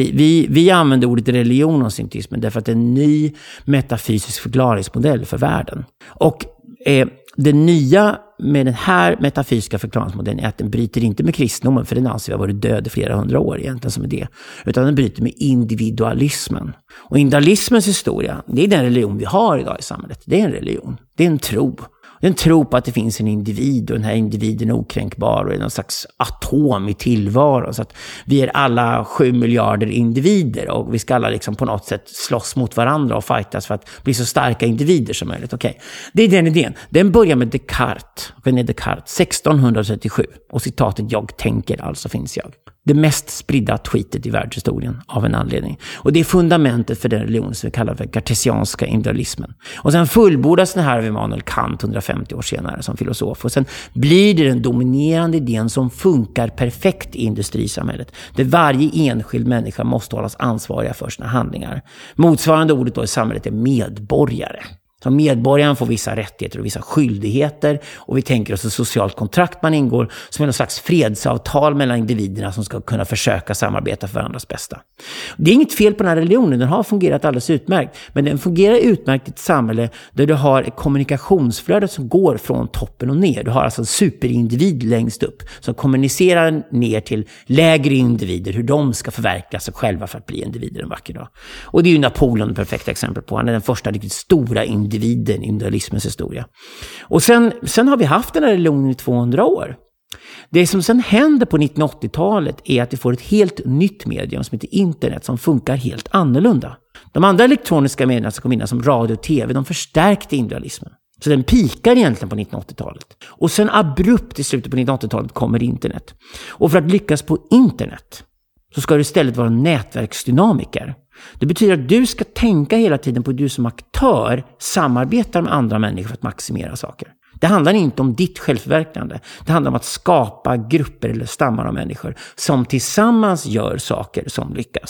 Vi använder ordet religion och synteismen därför att det är en ny metafysisk förklaringsmodell för världen. Och det nya med den här metafysiska förklaringsmodellen är att den bryter inte med kristendomen, för den anser vi har varit död i flera hundra år egentligen som idé. Utan den bryter med individualismen. Och individualismens historia, det är den religion vi har idag i samhället. Det är en religion. Det är en tro. Det är en tro på att det finns en individ och den här individen är okränkbar och är någon slags atom i tillvaro. Så att vi är alla 7 miljarder individer och vi ska alla liksom på något sätt slåss mot varandra och fightas för att bli så starka individer som möjligt. Okej. Det är den idén. Den börjar med Descartes. René Descartes, 1637. Och citatet "jag tänker, alltså finns jag". Det mest spridda tweetet i världshistorien av en anledning. Och det är fundamentet för den religion som vi kallar för kartesianska individualismen. Och sen fullbordas den här av Immanuel Kant 150 år senare som filosof. Och sen blir det den dominerande idén som funkar perfekt i industrisamhället. Där varje enskild människa måste hållas ansvariga för sina handlingar. Motsvarande ordet då i samhället är medborgare. Så medborgaren får vissa rättigheter och vissa skyldigheter, och vi tänker oss ett socialt kontrakt man ingår som är någon slags fredsavtal mellan individerna som ska kunna försöka samarbeta för varandras bästa. Det är inget fel på den här religionen, den har fungerat alldeles utmärkt, men den fungerar utmärkt i ett samhälle där du har ett kommunikationsflöde som går från toppen och ner. Du har alltså en superindivid längst upp som kommunicerar ner till lägre individer hur de ska förverkliga sig själva för att bli individer en vacker dag. Och det är ju Napoleon ett perfekt exempel på. Han är den första riktigt stora individen i individualismens historia. Och sen har vi haft den här religionen i 200 år. Det som sen händer på 1980-talet är att vi får ett helt nytt medium som heter internet som funkar helt annorlunda. De andra elektroniska medierna som kom in som radio och tv, de förstärkte individualismen. Så den pikar egentligen på 1980-talet. Och sen abrupt i slutet på 1980-talet kommer internet. Och för att lyckas på internet så ska du istället vara en nätverksdynamiker. Det betyder att du ska tänka hela tiden på att du som aktör samarbetar med andra människor för att maximera saker. Det handlar inte om ditt självförverkligande. Det handlar om att skapa grupper eller stammar av människor som tillsammans gör saker som lyckas.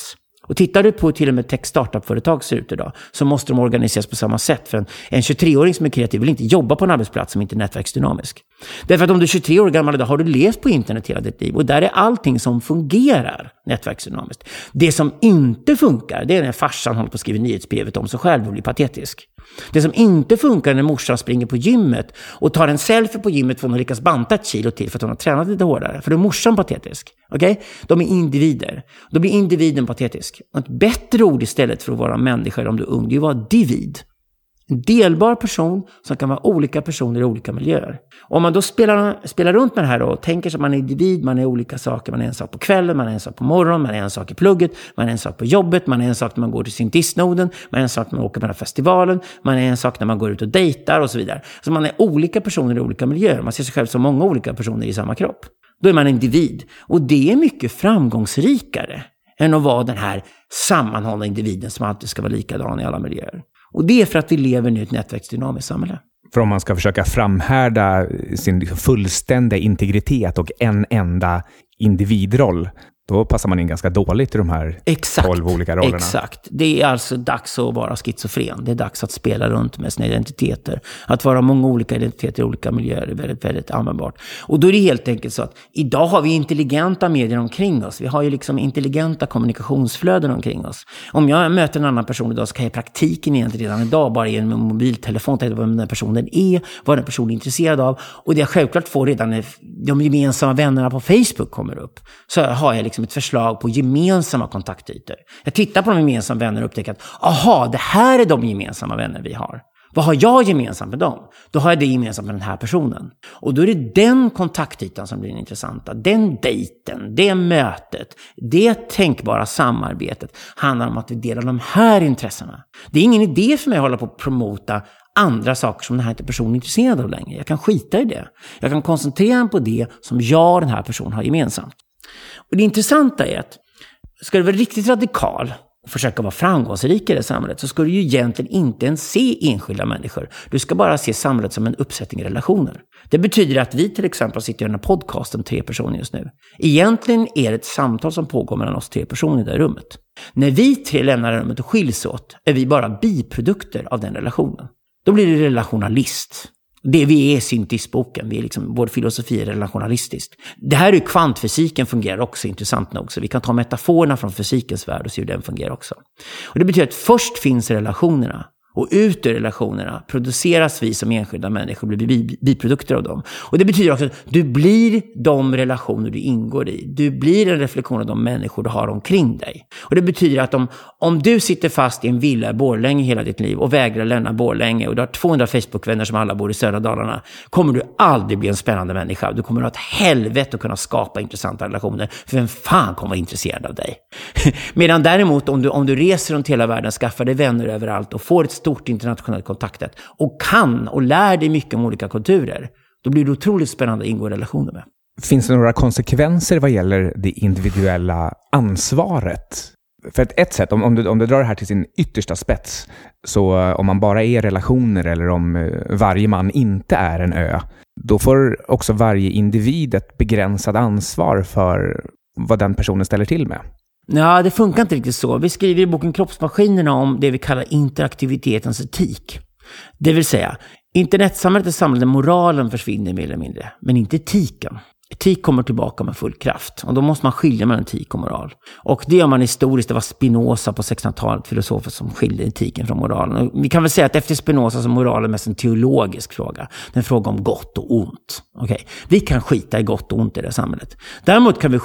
Och tittar du på till och med tech-startup-företag ser ut idag, så måste de organiseras på samma sätt. För en 23-åring som är kreativ vill inte jobba på en arbetsplats som inte är nätverksdynamisk. Därför att om du är 23 år gammal idag har du levt på internet hela ditt liv. Och där är allting som fungerar nätverksdynamiskt. Det som inte funkar, det är när farsan håller på att skriva nyhetsbrevet om sig själv och blir patetisk. Det som inte funkar när morsan springer på gymmet och tar en selfie på gymmet för att hon lyckas banta 1 kilo till för att hon har tränat lite hårdare. För då är morsan patetisk. Okay? De är individer. Då blir individen patetisk. Och ett bättre ord istället för att vara människa om du är ung, det är att vara divid. En delbar person som kan vara olika personer i olika miljöer. Om man då spelar runt med det här och tänker sig att man är individ, man är olika saker. Man är en sak på kvällen, man är en sak på morgonen, man är en sak i plugget, man är en sak på jobbet, man är en sak när man går till syntistnoden, man är en sak när man åker på den här festivalen, man är en sak när man går ut och dejtar och så vidare. Så man är olika personer i olika miljöer. Man ser sig själv som många olika personer i samma kropp. Då är man individ. Och det är mycket framgångsrikare än att vara den här sammanhållna individen som alltid ska vara likadan i alla miljöer. Och det är för att vi lever nu i ett nätverksdynamiskt samhälle. För om man ska försöka framhärda sin fullständiga integritet och en enda individroll, då passar man in ganska dåligt i de här 12 olika rollerna. Exakt. Det är alltså dags att vara schizofren. Det är dags att spela runt med sina identiteter. Att vara många olika identiteter i olika miljöer är väldigt, väldigt användbart. Och då är det helt enkelt så att idag har vi intelligenta medier omkring oss. Vi har ju liksom intelligenta kommunikationsflöden omkring oss. Om jag möter en annan person idag så kan jag i praktiken egentligen redan idag bara genom en mobiltelefon ta reda på vem den personen är, vad den personen är intresserad av. Och det jag självklart får redan när de gemensamma vännerna på Facebook kommer upp, så har jag liksom ett förslag på gemensamma kontaktytor. Jag tittar på de gemensamma vännerna och upptäcker att aha, det här är de gemensamma vänner vi har. Vad har jag gemensamt med dem? Då har jag det gemensamt med den här personen. Och då är det den kontaktytan som blir intressanta. Den dejten, det mötet, det tänkbara samarbetet handlar om att vi delar de här intressena. Det är ingen idé för mig att hålla på att promota andra saker som den här personen är intresserad av längre. Jag kan skita i det. Jag kan koncentrera mig på det som jag och den här personen har gemensamt. Och det intressanta är att ska du vara riktigt radikal och försöka vara framgångsrik i det samhället, så ska du ju egentligen inte ens se enskilda människor. Du ska bara se samhället som en uppsättning relationer. Det betyder att vi till exempel sitter i den här podcasten 3 personer just nu. Egentligen är det ett samtal som pågår mellan oss 3 personer i det här rummet. När vi 3 lämnar rummet och skiljs åt är vi bara biprodukter av den relationen. Då blir det relationalist. Det vi är syntistboken, vi är liksom, vår filosofi är relationalistiskt. Det här är ju kvantfysiken fungerar också intressant nog, så vi kan ta metaforerna från fysikens värld och se hur den fungerar också. Och det betyder att först finns relationerna, och ut ur relationerna produceras vi som enskilda människor, blir biprodukter av dem. Och det betyder också att du blir de relationer du ingår i. Du blir en reflektion av de människor du har omkring dig. Och det betyder att om du sitter fast i en villa i Borlänge hela ditt liv och vägrar lämna Borlänge och du har 200 Facebook-vänner som alla bor i södra Dalarna, kommer du aldrig bli en spännande människa. Du kommer att ha ett helvete att kunna skapa intressanta relationer. För vem fan kommer vara intresserad av dig? Medan däremot om du reser runt hela världen, skaffar dig vänner överallt och får ett stort internationellt kontaktnät och kan och lär dig mycket om olika kulturer, då blir det otroligt spännande att ingå i relationer med. Finns det några konsekvenser vad gäller det individuella ansvaret? För ett sätt, om du drar det här till sin yttersta spets, så om man bara är relationer eller om varje man inte är en ö, då får också varje individ ett begränsat ansvar för vad den personen ställer till med. Ja, det funkar inte riktigt så. Vi skriver i boken Kroppsmaskinerna om det vi kallar interaktivitetens etik. Det vill säga, internetsamhället är samhället där moralen försvinner mer eller mindre, men inte etiken. Etik kommer tillbaka med full kraft. Och då måste man skilja mellan etik och moral. Och det gör man historiskt. Det var Spinoza på 1600-talet, filosofer som skilde etiken från moralen. Och vi kan väl säga att efter Spinoza så är moralen mest en teologisk fråga. Det är en fråga om gott och ont. Okay. Vi kan skita i gott och ont i det samhället. Däremot kan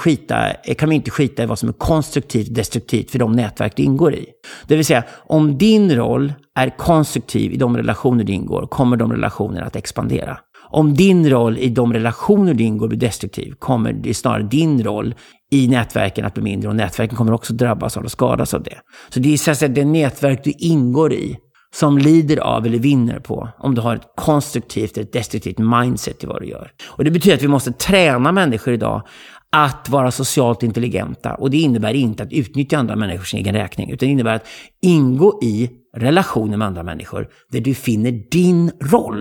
vi inte skita i vad som är konstruktivt och destruktivt för de nätverk du ingår i. Det vill säga, om din roll är konstruktiv i de relationer du ingår, kommer de relationerna att expandera. Om din roll i de relationer du ingår blir destruktiv, kommer det snarare din roll i nätverken att bli mindre, och nätverken kommer också drabbas av och skadas av det. Så det är så att säga det nätverk du ingår i som lider av eller vinner på om du har ett konstruktivt eller ett destruktivt mindset i vad du gör. Och det betyder att vi måste träna människor idag att vara socialt intelligenta, och det innebär inte att utnyttja andra människors egen räkning, utan det innebär att ingå i relationer med andra människor där du finner din roll.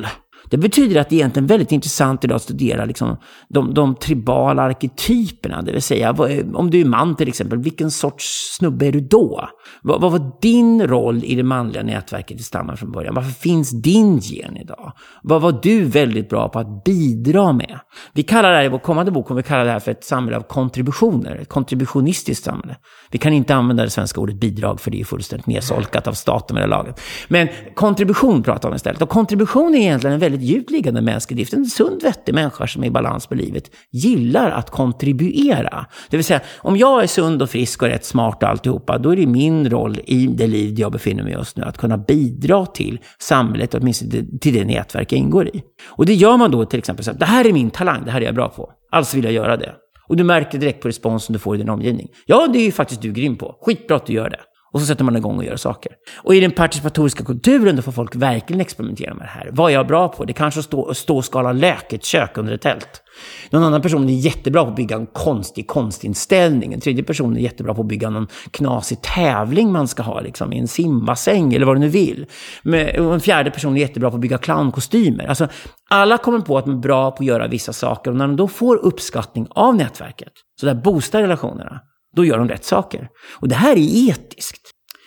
Det betyder att det är egentligen väldigt intressant idag att studera liksom de tribala arketyperna. Det vill säga, om du är man till exempel, vilken sorts snubbe är du då? Vad var din roll i det manliga nätverket i stammen från början? Varför finns din gen idag? Vad var du väldigt bra på att bidra med? Vi kallar det här i vår kommande bok, vi kallar det här för ett samhälle av kontributioner, ett kontributionistiskt samhälle. Vi kan inte använda det svenska ordet bidrag för det är fullständigt nedsolkat av staten med det laget. Men kontribution pratar om istället. Och kontribution är egentligen en väldigt djupt liggande mänsklig drift. En sund, vettig människa som är i balans med livet gillar att kontribuera. Det vill säga, om jag är sund och frisk och rätt smart och alltihopa, då är det min roll i det liv jag befinner mig just nu att kunna bidra till samhället, åtminstone till det nätverk jag ingår i. Och det gör man då till exempel så att det här är min talang, det här är jag bra på. Alltså vill jag göra det. Och du märker direkt på responsen du får i din omgivning. Ja, det är ju faktiskt du grym på. Skitbra att du gör det. Och så sätter man igång och gör saker. Och i den participatoriska kulturen då får folk verkligen experimentera med det här. Vad är jag bra på? Det kanske att stå och skala lök i ett kök under ett tält. Någon annan person är jättebra på att bygga en konstinställning. En tredje person är jättebra på att bygga någon knasig tävling man ska ha liksom, i en simbassäng eller vad du nu vill. Och en fjärde person är jättebra på att bygga clownkostymer. Alltså, alla kommer på att de är bra på att göra vissa saker. Och när de då får uppskattning av nätverket, så där boostar relationerna, då gör de rätt saker. Och det här är etiskt.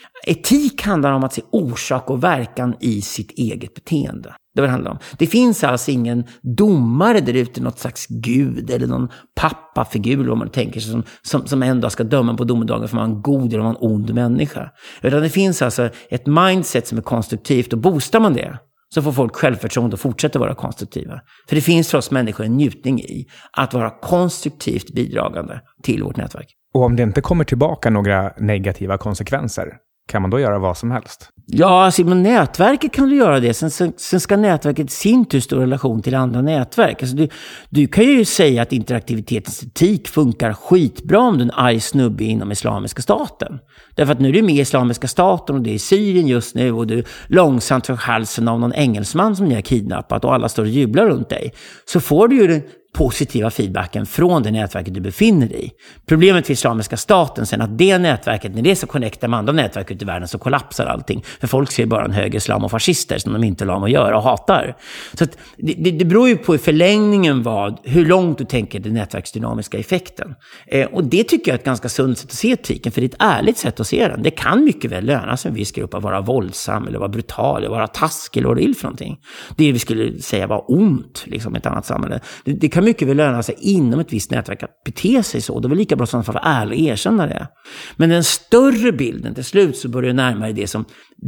Etik handlar om att se orsak och verkan i sitt eget beteende. Det var det handlar om. Det finns alltså ingen domare där ute, något slags gud eller någon pappafigur om man tänker sig som ändå ska döma på domedagen för man är en god eller man är en ond människa. Utan det finns alltså ett mindset som är konstruktivt och boostar man det så får folk självförtroende och fortsätter vara konstruktiva. För det finns för oss människor en njutning i att vara konstruktivt bidragande till vårt nätverk. Och om det inte kommer tillbaka några negativa konsekvenser, kan man då göra vad som helst? Ja, alltså med nätverket kan du göra det. Sen ska nätverket i sin tur stå i relation till andra nätverk. Alltså du kan ju säga att interaktivitetens etik funkar skitbra om du är en arg snubbe inom Islamiska staten. Därför att nu är du med i Islamiska staten och det är i Syrien just nu och du långsamt för halsen av någon engelsman som ni har kidnappat och alla står och jublar runt dig. Så får du ju den positiva feedbacken från det nätverket du befinner dig i. Problemet för Islamiska staten sen att det nätverket, när det är så connectar med andra nätverk ute i världen så kollapsar allting. För folk ser bara en höger islam och fascister som de inte har att göra och hatar. Så att det beror ju på i förlängningen hur långt du tänker den nätverksdynamiska effekten. Och det tycker jag är ett ganska sunt sätt att se etiken, för det är ett ärligt sätt att se den. Det kan mycket väl löna sig en viss grupp att vara våldsam eller vara brutal eller vara taskig eller vad det vill för någonting. Det vi skulle säga var ont liksom, i ett annat samhälle. Det kan mycket väl löna sig inom ett visst nätverk att bete sig så. Det är väl lika bra som att vara ärlig och erkänna det. Men den större bilden till slut så börjar närmare det som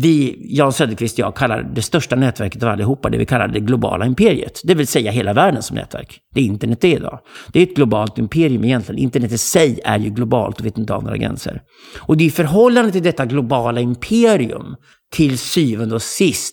Jan Söderqvist och jag kallar det största nätverket av allihopa, det vi kallar det globala imperiet. Det vill säga hela världen som nätverk. Det är internet det idag. Det är ett globalt imperium egentligen. Internet i sig är ju globalt och vet inte av några gränser. Och det är i förhållande till detta globala imperium till syvende och sist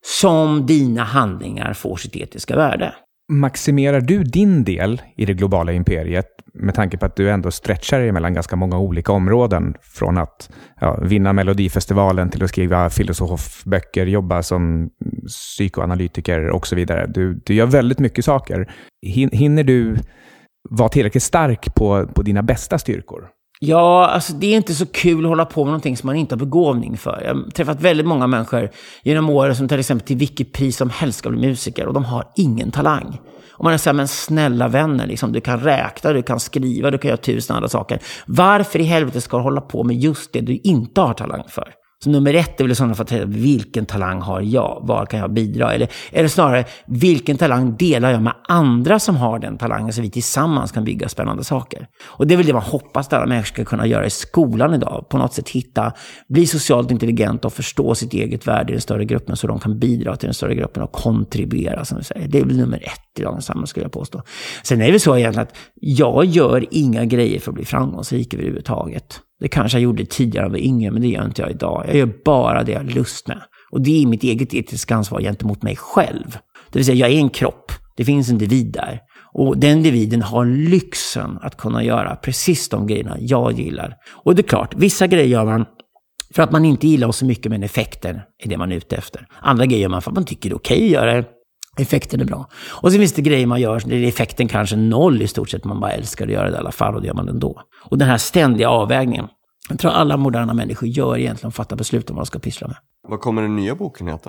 som dina handlingar får sitt etiska värde. Maximerar du din del i det globala imperiet med tanke på att du ändå stretchar dig mellan ganska många olika områden, från att vinna Melodifestivalen till att skriva filosofböcker, jobba som psykoanalytiker och så vidare. Du gör väldigt mycket saker. Hinner du vara tillräckligt stark på dina bästa styrkor? Ja, alltså det är inte så kul att hålla på med någonting som man inte har begåvning för. Jag har träffat väldigt många människor genom åren som till exempel till vilket pris som helst ska bli musiker och de har ingen talang. Och man är så här, men snälla vänner, liksom, du kan räkna, du kan skriva, du kan göra 1000 andra saker. Varför i helvete ska du hålla på med just det du inte har talang för? Så nummer 1 är väl sådana för att säga, vilken talang har jag? Var kan jag bidra? Eller snarare, vilken talang delar jag med andra som har den talangen så vi tillsammans kan bygga spännande saker? Och det är väl det man hoppas att alla människor ska kunna göra i skolan idag. På något sätt bli socialt intelligent och förstå sitt eget värde i den större gruppen så de kan bidra till den större gruppen och kontribuera, som vi säger. Det är väl nummer 1 i dagens samhälle, skulle jag påstå. Sen är det så egentligen att jag gör inga grejer för att bli framgångsrik överhuvudtaget. Det kanske jag gjorde tidigare med yngre, men det gör inte jag idag. Jag gör bara det jag har lust med. Och det är mitt eget etiska ansvar gentemot mig själv. Det vill säga, jag är en kropp. Det finns en individ där. Och den individen har lyxen att kunna göra precis de grejerna jag gillar. Och det är klart, vissa grejer gör man för att man inte gillar så mycket, men effekten är det man är ute efter. Andra grejer gör man för att man tycker det är okej att göra det. Effekten är bra. Och så finns det grejer man gör, där effekten kanske 0 i stort sett, man bara älskar att göra det i alla fall och det gör man ändå. Och den här ständiga avvägningen, jag tror alla moderna människor gör egentligen att fatta beslut om vad de ska pyssla med. Vad kommer den nya boken heta?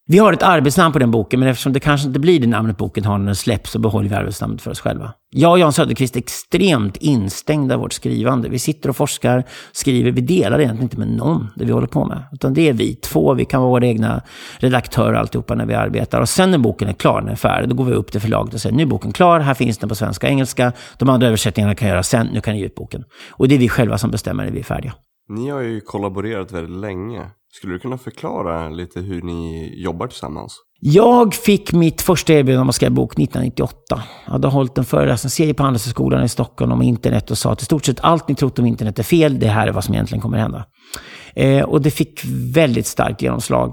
Vi har ett arbetsnamn på den boken, men eftersom det kanske inte blir det namnet boken har när den släpps, så behåller vi arbetsnamnet för oss själva. Jag och Jan Söderqvist är extremt instängda av vårt skrivande. Vi sitter och forskar, skriver, vi delar egentligen inte med någon det vi håller på med. Utan det är vi två, vi kan vara våra egna redaktörer alltihopa när vi arbetar. Och sen när boken är klar, när den är färdig, då går vi upp till förlaget och säger nu är boken klar, här finns den på svenska och engelska. De andra översättningarna kan göra sen, nu kan ni ge ut boken. Och det är vi själva som bestämmer när vi är färdiga. Ni har ju kollaborerat väldigt länge. Skulle du kunna förklara lite hur ni jobbar tillsammans? Jag fick mitt första erbjudande om att skriva bok 1998. Jag hade hållit en föreläsningsserie på Handelshögskolan i Stockholm om internet och sa att i stort sett allt ni trott om internet är fel. Det här är vad som egentligen kommer hända. Och det fick väldigt starkt genomslag.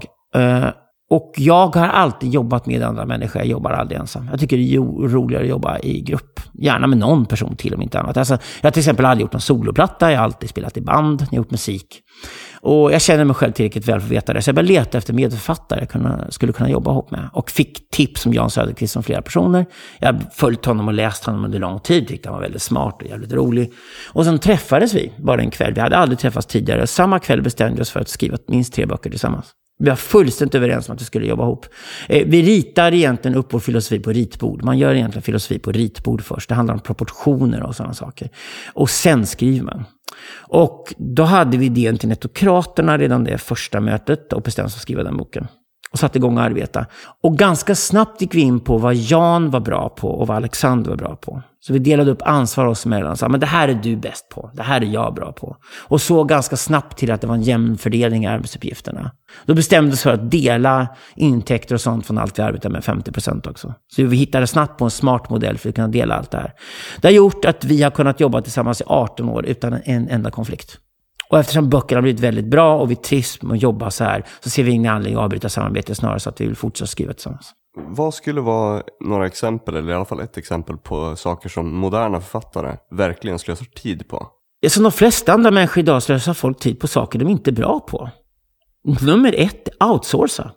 Och jag har alltid jobbat med andra människor. Jag jobbar aldrig ensam. Jag tycker det är roligare att jobba i grupp. Gärna med någon person till om inte annat. Alltså, jag har till exempel aldrig gjort någon soloplatta. Jag har alltid spelat i band. Jag har gjort musik. Och jag känner mig själv tillräckligt väl för att veta det. Så jag började leta efter medförfattare jag skulle kunna jobba ihop med. Och fick tips om Jan Söderqvist som flera personer. Jag har följt honom och läst honom under lång tid. Tyckte han var väldigt smart och jävligt rolig. Och sen träffades vi bara en kväll. Vi hade aldrig träffats tidigare. Samma kväll bestämde vi oss för att skriva minst 3 böcker tillsammans. Vi var fullständigt överens om att vi skulle jobba ihop. Vi ritar egentligen upp vår filosofi på ritbord. Man gör egentligen filosofi på ritbord först. Det handlar om proportioner och sådana saker. Och sen skriver man. Och då hade vi idén till Netokraterna redan det första mötet och bestämde oss för att skriva den boken. Och satte igång och arbeta. Och ganska snabbt gick vi in på vad Jan var bra på och vad Alexander var bra på. Så vi delade upp ansvar oss emellan och sa, men det här är du bäst på, det här är jag bra på. Och så ganska snabbt till att det var en jämn fördelning i arbetsuppgifterna. Då bestämde vi oss för att dela intäkter och sånt från allt vi arbetar med 50% också. Så vi hittade snabbt på en smart modell för att kunna dela allt det här. Det har gjort att vi har kunnat jobba tillsammans i 18 år utan en enda konflikt. Och eftersom böckerna har blivit väldigt bra och vi trivs med att jobba så här, så ser vi ingen anledning att avbryta samarbetet, snarare så att vi vill fortsätta skriva tillsammans. Vad skulle vara några exempel, eller i alla fall ett exempel på saker som moderna författare verkligen slösar tid på? Som de flesta andra människor idag slösar folk tid på saker de inte är bra på. Nummer 1, outsourca.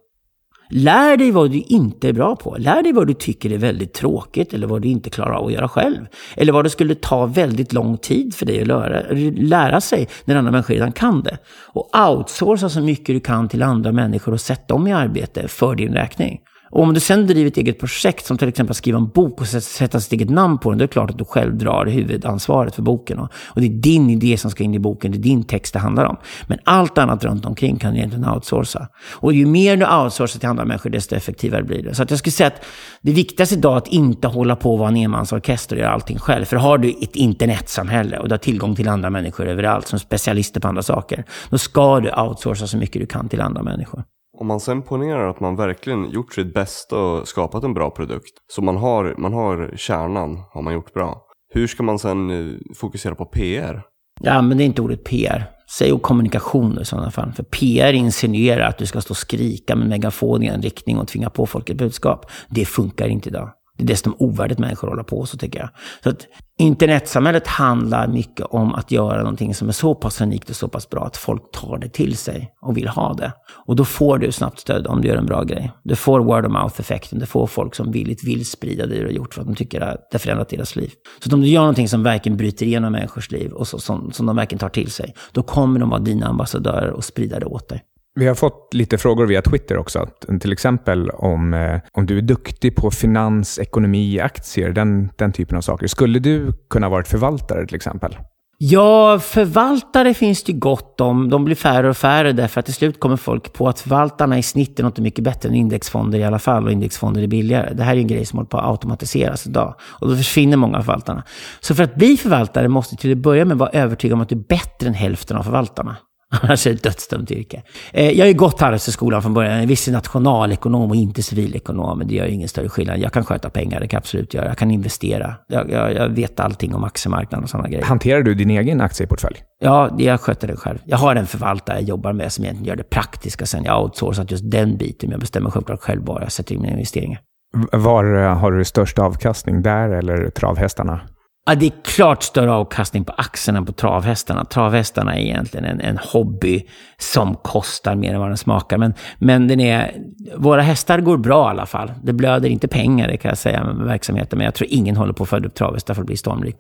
Lär dig vad du inte är bra på. Lär dig vad du tycker är väldigt tråkigt eller vad du inte klarar av att göra själv. Eller vad det skulle ta väldigt lång tid för dig att lära sig när andra människor redan kan det. Och outsourca så mycket du kan till andra människor och sätta dem i arbete för din räkning. Och om du sen driver ett eget projekt som till exempel att skriva en bok och sätta sitt eget namn på den, då är det klart att du själv drar huvudansvaret för boken. Och det är din idé som ska in i boken, det är din text det handlar om. Men allt annat runt omkring kan du egentligen outsourca. Och ju mer du outsourcar till andra människor, desto effektivare blir det. Så att jag skulle säga att det viktigaste idag är att inte hålla på att vara en enmansorkester och göra allting själv. För har du ett internetsamhälle och du har tillgång till andra människor överallt som specialister på andra saker, då ska du outsourca så mycket du kan till andra människor. Om man sen ponerar att man verkligen gjort sitt bästa och skapat en bra produkt, så man har kärnan, har man gjort bra. Hur ska man sen fokusera på PR? Ja, men det är inte ordet PR. Säg kommunikation i sådana fall. För PR insinuerar att du ska stå och skrika med megafon i en riktning och tvinga på folk ett budskap. Det funkar inte idag. Det är dessutom ovärdigt människor håller på så, tycker jag. Så att internetsamhället handlar mycket om att göra någonting som är så pass unikt och så pass bra att folk tar det till sig och vill ha det. Och då får du snabbt stöd om du gör en bra grej. Du får word of mouth-effekten. Du får folk som vill sprida det du har gjort för att de tycker att det förändrat deras liv. Så att om du gör någonting som verkligen bryter igenom människors liv och som de verkligen tar till sig, då kommer de vara dina ambassadörer och sprida det åt dig. Vi har fått lite frågor via Twitter också. Till exempel om du är duktig på finans, ekonomi, aktier, den typen av saker. Skulle du kunna vara ett förvaltare till exempel? Ja, förvaltare finns det gott om. De blir färre och färre därför att till slut kommer folk på att förvaltarna i snitt är något mycket bättre än indexfonder i alla fall, och indexfonder är billigare. Det här är en grej som håller på att automatiseras idag och då försvinner många av förvaltarna. Så för att bli förvaltare måste du till att börja med vara övertygad om att du är bättre än hälften av förvaltarna. Annars är det ett dödsdömt yrke. Jag har gått Handelshögskolan från början. Jag är viss nationalekonom och inte civilekonom. Men det gör ingen större skillnad. Jag kan sköta pengar, det kan jag absolut göra. Jag kan investera. Jag vet allting om aktiemarknaden och sådana grejer. Hanterar du din egen aktieportfälj? Ja, jag sköter det själv. Jag har en förvaltare jag jobbar med som egentligen gör det praktiska. Sen jag outsourcat just den biten. Men jag bestämmer självklart själv var jag sätter in mina investeringar. Var har du störst avkastning där eller travhästarna? Ja, det är klart större avkastning på aktierna än på travhästarna. Travhästarna är egentligen en hobby som kostar mer än vad den smakar. Men våra hästar går bra i alla fall. Det blöder inte pengar, det kan jag säga, med verksamheten. Men jag tror ingen håller på att föda upp travhästar för att bli stormrik på det.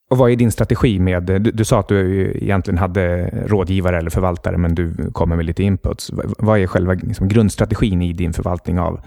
Och vad är din strategi med, du sa att du egentligen hade rådgivare eller förvaltare, men du kommer med lite inputs. Vad är själva grundstrategin i din förvaltning av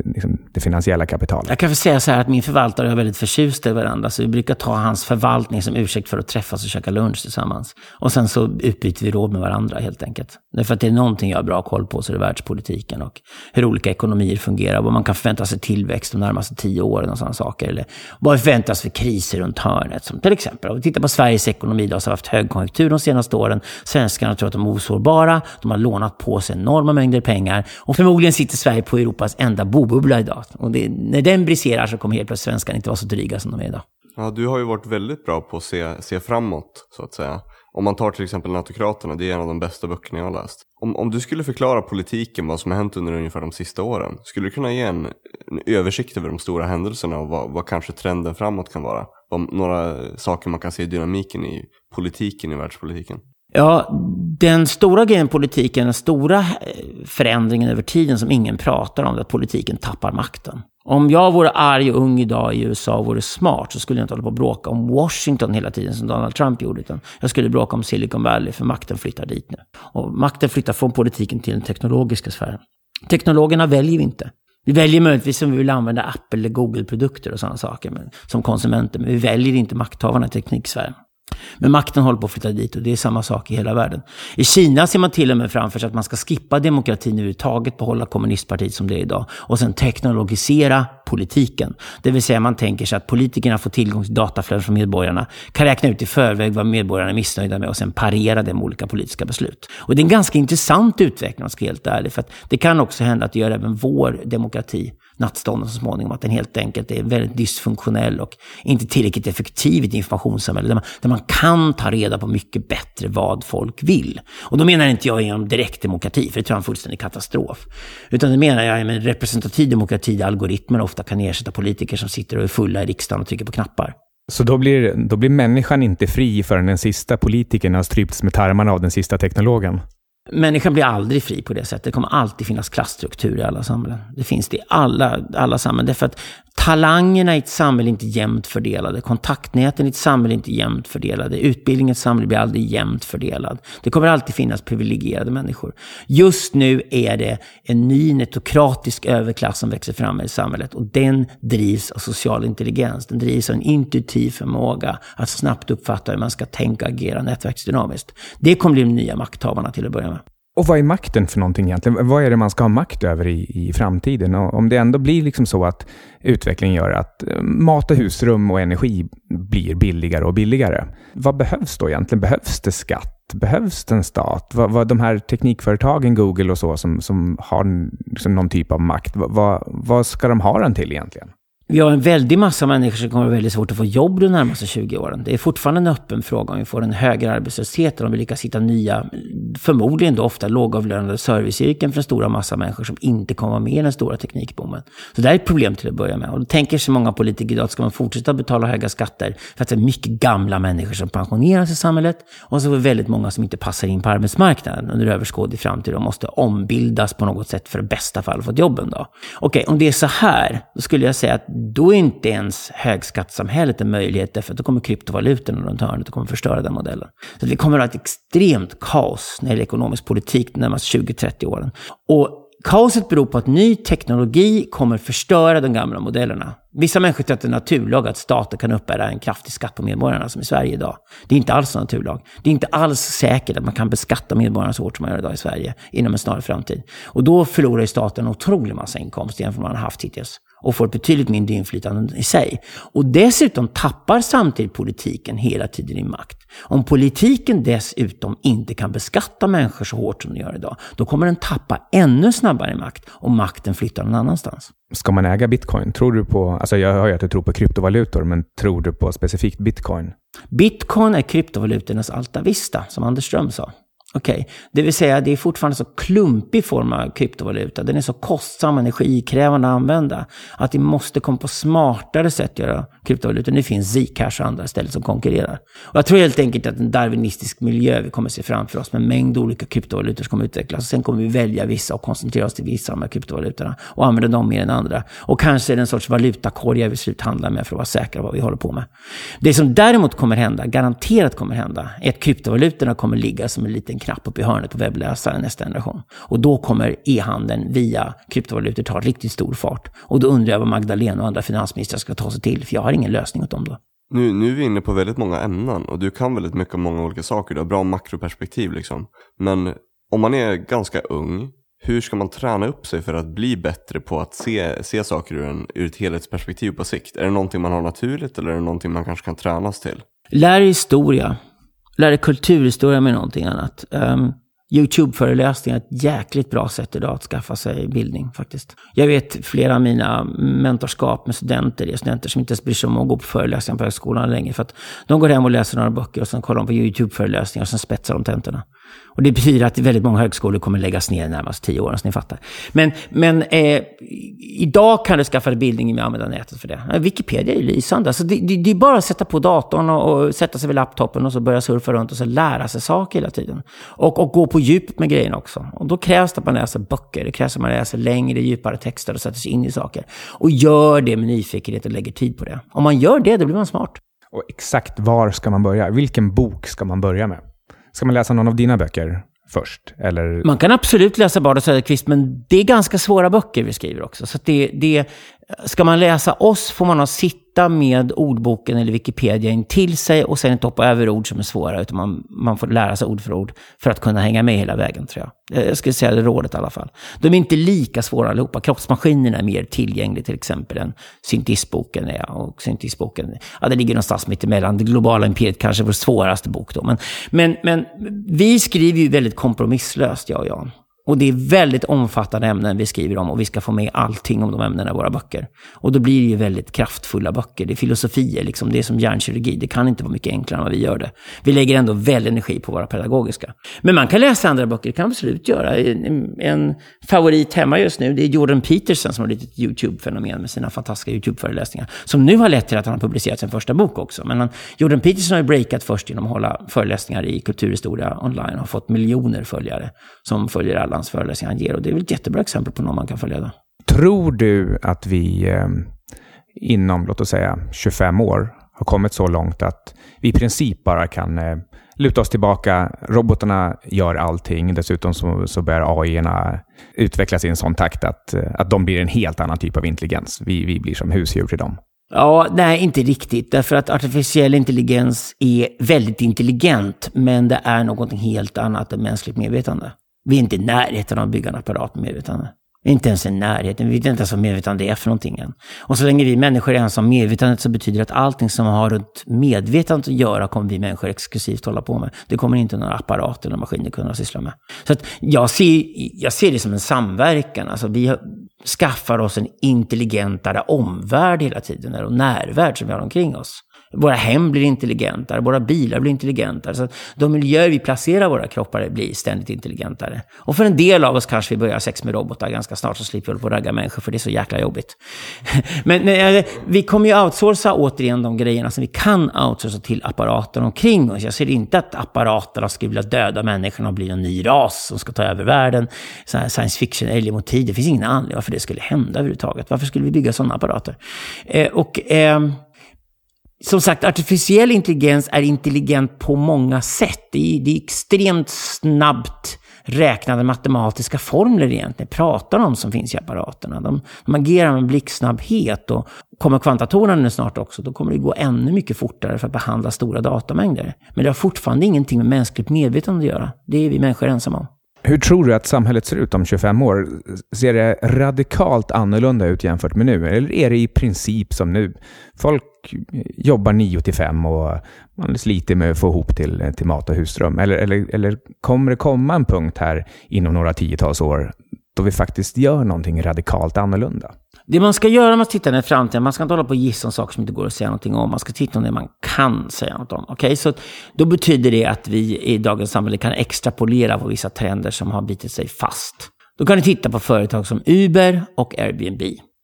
det finansiella kapitalet? Jag kan väl säga så här att min förvaltare är väldigt förtjusta i varandra, så vi brukar ta hans förvaltning som ursäkt för att träffas och käka lunch tillsammans. Och sen så utbyter vi råd med varandra helt enkelt. Därför att det är någonting jag har bra koll på, så är det världspolitiken och hur olika ekonomier fungerar, vad man kan förvänta sig tillväxt de närmaste 10 åren och sådana saker. Eller vad förväntas för kriser runt hörnet, som till exempel. Om vi tittar på Sveriges ekonomi då, så har haft högkonjunktur de senaste åren. Svenskarna tror att de är osårbara, de har lånat på sig enorma mängder pengar och förmodligen sitter Sverige på Europas enda bobubbla idag. Och när den briserar så kommer helt plötsligt svenskarna inte vara så dryga som de är idag. Ja, du har ju varit väldigt bra på att se framåt, så att säga. Om man tar till exempel Nattokraterna, det är en av de bästa böckerna jag har läst. Om du skulle förklara politiken, vad som har hänt under ungefär de sista åren, skulle du kunna ge en översikt över de stora händelserna och vad kanske trenden framåt kan vara? Några saker man kan se i dynamiken i politiken, i världspolitiken? Ja, den stora grejen i politiken, den stora förändringen över tiden som ingen pratar om, är att politiken tappar makten. Om jag vore arg och ung idag i USA och vore smart, så skulle jag inte hålla på att bråka om Washington hela tiden som Donald Trump gjorde, utan jag skulle bråka om Silicon Valley, för makten flyttar dit nu. Och makten flyttar från politiken till den teknologiska sfären. Teknologerna väljer vi inte. Vi väljer möjligtvis om vi vill använda Apple eller Google-produkter och sådana saker som konsumenter, men vi väljer inte makthavarna i tekniksfären. Men makten håller på att flytta dit, och det är samma sak i hela världen. I Kina ser man till och med framför sig att man ska skippa demokratin överhuvudtaget, behålla kommunistpartiet som det är idag, och sen teknologisera politiken. Det vill säga man tänker sig att politikerna får tillgång till dataflöden från medborgarna, kan räkna ut i förväg vad medborgarna är missnöjda med och sen parera det med olika politiska beslut. Och det är en ganska intressant utveckling, om ska helt ärlig, för att det kan också hända att det gör även vår demokrati nattstånden så småningom, att den helt enkelt är väldigt dysfunktionell och inte tillräckligt effektiv i ett informationssamhälle där man kan ta reda på mycket bättre vad folk vill. Och då menar inte jag genom direktdemokrati, för det tror jag är en fullständig katastrof. Utan det menar jag med representativ demokrati där algoritmer ofta kan ersätta politiker som sitter och är fulla i riksdagen och trycker på knappar. Så då blir människan inte fri förrän den sista politikern har strypts med tarmarna av den sista teknologen? Människan blir aldrig fri på det sättet. Det kommer alltid finnas klassstruktur i alla samhällen. Det finns det i alla samhällen. Därför att talangerna i ett samhälle är inte jämnt fördelade. Kontaktnäten i ett samhälle är inte jämnt fördelade. Utbildningen i ett samhälle blir aldrig jämnt fördelad. Det kommer alltid finnas privilegierade människor. Just nu är det en ny netokratisk överklass som växer fram i samhället. Och den drivs av social intelligens. Den drivs av en intuitiv förmåga att snabbt uppfatta hur man ska tänka och agera nätverksdynamiskt. Det kommer bli de nya makthavarna till att börja med. Och vad är makten för någonting egentligen? Vad är det man ska ha makt över i framtiden? Och om det ändå blir liksom så att utvecklingen gör att mat och husrum och energi blir billigare och billigare. Vad behövs då egentligen? Behövs det skatt? Behövs det en stat? Vad de här teknikföretagen, Google och så, som har liksom någon typ av makt, vad ska de ha den till egentligen? Vi har en väldig massa människor som kommer väldigt svårt att få jobb de närmaste 20 åren. Det är fortfarande en öppen fråga om vi får en högre arbetslöshet, om vi lyckas hitta nya, förmodligen då ofta lågavlönade serviceyrken för en stora massa människor som inte kommer vara med i den stora teknikboomen. Så det är ett problem till att börja med. Och då tänker sig många politiker idag att ska man fortsätta betala höga skatter för att det är mycket gamla människor som pensioneras i samhället, och så är det väldigt många som inte passar in på arbetsmarknaden under överskådlig framtid och måste ombildas på något sätt för i bästa fall få ett jobben då. Okej, om det är så här, då skulle jag säga att då är inte ens högskattesamhället en möjlighet, därför att då kommer kryptovalutorna runt hörnet och kommer förstöra den modellen. Så vi kommer att ha ett extremt kaos när det gäller ekonomisk politik de närmaste 20-30 åren. Och kaoset beror på att ny teknologi kommer förstöra de gamla modellerna. Vissa människor tror att det är naturlag att staten kan uppbära en kraftig skatt på medborgarna som i Sverige idag. Det är inte alls en naturlag. Det är inte alls säkert att man kan beskatta medborgarna så hårt som man gör idag i Sverige inom en snar framtid. Och då förlorar staten en otrolig massa inkomst jämfört med vad man har haft hittills. Och får betydligt mindre inflytande i sig. Och dessutom tappar samtidigt politiken hela tiden i makt. Om politiken dessutom inte kan beskatta människor så hårt som den gör idag, då kommer den tappa ännu snabbare i makt om makten flyttar någon annanstans. Ska man äga bitcoin? Tror du på, alltså jag hör ju att du tror på kryptovalutor, men tror du på specifikt bitcoin? Bitcoin är kryptovalutornas alta vista, som Anders Ström sa. Okej. Det vill säga det är fortfarande så klumpig form av kryptovaluta. Den är så kostsam, energikrävande att använda att det måste komma på smartare sätt att göra kryptovaluta. Det finns Zcash och andra ställen som konkurrerar. Och jag tror helt enkelt att en darwinistisk miljö vi kommer se framför oss med en mängd olika kryptovalutor som kommer utvecklas. Och sen kommer vi välja vissa och koncentrera oss till vissa av de här kryptovalutorna och använda dem mer än andra. Och kanske är det en sorts valutakorg vi sluthandlar med för att vara säkra vad vi håller på med. Det som däremot kommer hända, garanterat kommer hända, är att kryptovalutorna kommer ligga som en liten knapp upp i hörnet på webbläsaren nästa generation. Och då kommer e-handeln via kryptovalutor ta riktigt stor fart. Och då undrar jag vad Magdalena och andra finansministrar ska ta sig till, för jag har ingen lösning åt dem då. Nu är vi inne på väldigt många ämnen och du kan väldigt mycket om många olika saker. Du har bra makroperspektiv liksom. Men om man är ganska ung, hur ska man träna upp sig för att bli bättre på att se saker ur ett helhetsperspektiv på sikt? Är det någonting man har naturligt eller är det någonting man kanske kan tränas till? Lär historia. Lär kulturhistoria med någonting annat. YouTube-föreläsningar är ett jäkligt bra sätt idag att skaffa sig bildning faktiskt. Jag vet flera av mina mentorskap med studenter som inte ens bryr sig om att gå på föreläsningar på högskolan längre, för att de går hem och läser några böcker och sen kollar de på YouTube-föreläsningar och sen spetsar de tentorna. Och det betyder att väldigt många högskolor kommer läggas ner närmast 10 år, så ni fattar. Men idag kan du skaffa dig bildning med att använda nätet för det. Wikipedia är lysande. Alltså det är bara att sätta på datorn och sätta sig vid laptopen och så börja surfa runt och så lära sig saker hela tiden. Och gå på djupet med grejerna också. Och då krävs det att man läser böcker. Det krävs att man läser längre, djupare texter och sätter sig in i saker. Och gör det med nyfikenhet och lägger tid på det. Om man gör det, då blir man smart. Och exakt var ska man börja? Vilken bok ska man börja med? Ska man läsa någon av dina böcker först? Eller? Man kan absolut läsa Bard och Söderqvist, men det är ganska svåra böcker vi skriver också. Så att ska man läsa oss får man ha sitta med ordboken eller Wikipedia in till sig och sen inte hoppa över ord som är svåra, utan man får lära sig ord för ord för att kunna hänga med hela vägen, tror jag. Jag skulle säga det rådet i alla fall. De är inte lika svåra allihopa. Kroppsmaskinerna är mer tillgänglig till exempel än syntistboken är. Och syntistboken, det ligger någonstans mitt emellan. Det globala imperiet kanske är vår svåraste bok då. Men vi skriver ju väldigt kompromisslöst, jag och Jan. Och det är väldigt omfattande ämnen vi skriver om och vi ska få med allting om de ämnena i våra böcker. Och då blir det ju väldigt kraftfulla böcker. Det är filosofier, liksom. Det är som hjärnkirurgi. Det kan inte vara mycket enklare än vad vi gör det. Vi lägger ändå väldigt energi på våra pedagogiska. Men man kan läsa andra böcker, det kan man absolut göra. En favorit hemma just nu, det är Jordan Peterson som har blivit ett YouTube-fenomen med sina fantastiska YouTube-föreläsningar. Som nu har lett till att han har publicerat sin första bok också. Men Jordan Peterson har ju breakat först genom att hålla föreläsningar i kulturhistoria online och har fått miljoner följare som följer alla hans föreläsningar han ger. Och det är väl ett jättebra exempel på någon man kan följa då. Tror du att vi inom, låt oss säga, 25 år har kommit så långt att vi i princip bara kan luta oss tillbaka, robotarna gör allting, dessutom så börjar AI-erna utvecklas i en sån takt att de blir en helt annan typ av intelligens. Vi blir som husdjur till dem. Ja, nej, inte riktigt. Därför att artificiell intelligens är väldigt intelligent, men det är något helt annat än mänskligt medvetande. Vi är inte i närheten av att bygga en apparat med medvetande. Inte ens i närheten. Vi vet inte ens vad medvetande är för någonting än. Och så länge vi människor är ens om medvetandet så betyder det att allting som har runt medvetandet att göra kommer vi människor exklusivt hålla på med. Det kommer inte några apparater eller maskiner kunna syssla med. Så att jag ser det som en samverkan. Alltså vi skaffar oss en intelligentare omvärld hela tiden. Och närvärld som vi har omkring oss. Våra hem blir intelligentare, våra bilar blir intelligentare. Så de miljöer vi placerar våra kroppar blir ständigt intelligentare. Och för en del av oss kanske vi börjar sex med robotar ganska snart, så slipper vi hålla på att ragga människor, för det är så jäkla jobbigt. Men vi kommer ju outsourca återigen de grejerna som vi kan outsourca till apparater omkring oss. Jag ser inte att apparaterna skulle vilja döda människorna och bli en ny ras som ska ta över världen. Så här science fiction eller motiv. Det finns ingen anledning varför det skulle hända överhuvudtaget. Varför skulle vi bygga sådana apparater? Som sagt, artificiell intelligens är intelligent på många sätt. Det är extremt snabbt räknade matematiska formler egentligen. Pratar om som finns i apparaterna. De agerar med blixtsnabbhet, och kommer kvantdatorerna nu snart också, då kommer det gå ännu mycket fortare för att behandla stora datamängder. Men det har fortfarande ingenting med mänskligt medvetande att göra. Det är vi människor ensamma om. Hur tror du att samhället ser ut om 25 år? Ser det radikalt annorlunda ut jämfört med nu? Eller är det i princip som nu? Folk jobbar 9-5 och man sliter med att få ihop till mat och husrum. Eller kommer det komma en punkt här inom några tiotals år då vi faktiskt gör någonting radikalt annorlunda? Det man ska göra om man tittar i framtiden, man ska inte hålla på och gissa om saker som inte går att säga någonting om. Man ska titta om det man kan säga något om. Okay? Så då betyder det att vi i dagens samhälle kan extrapolera på vissa trender som har bitit sig fast. Då kan ni titta på företag som Uber och Airbnb.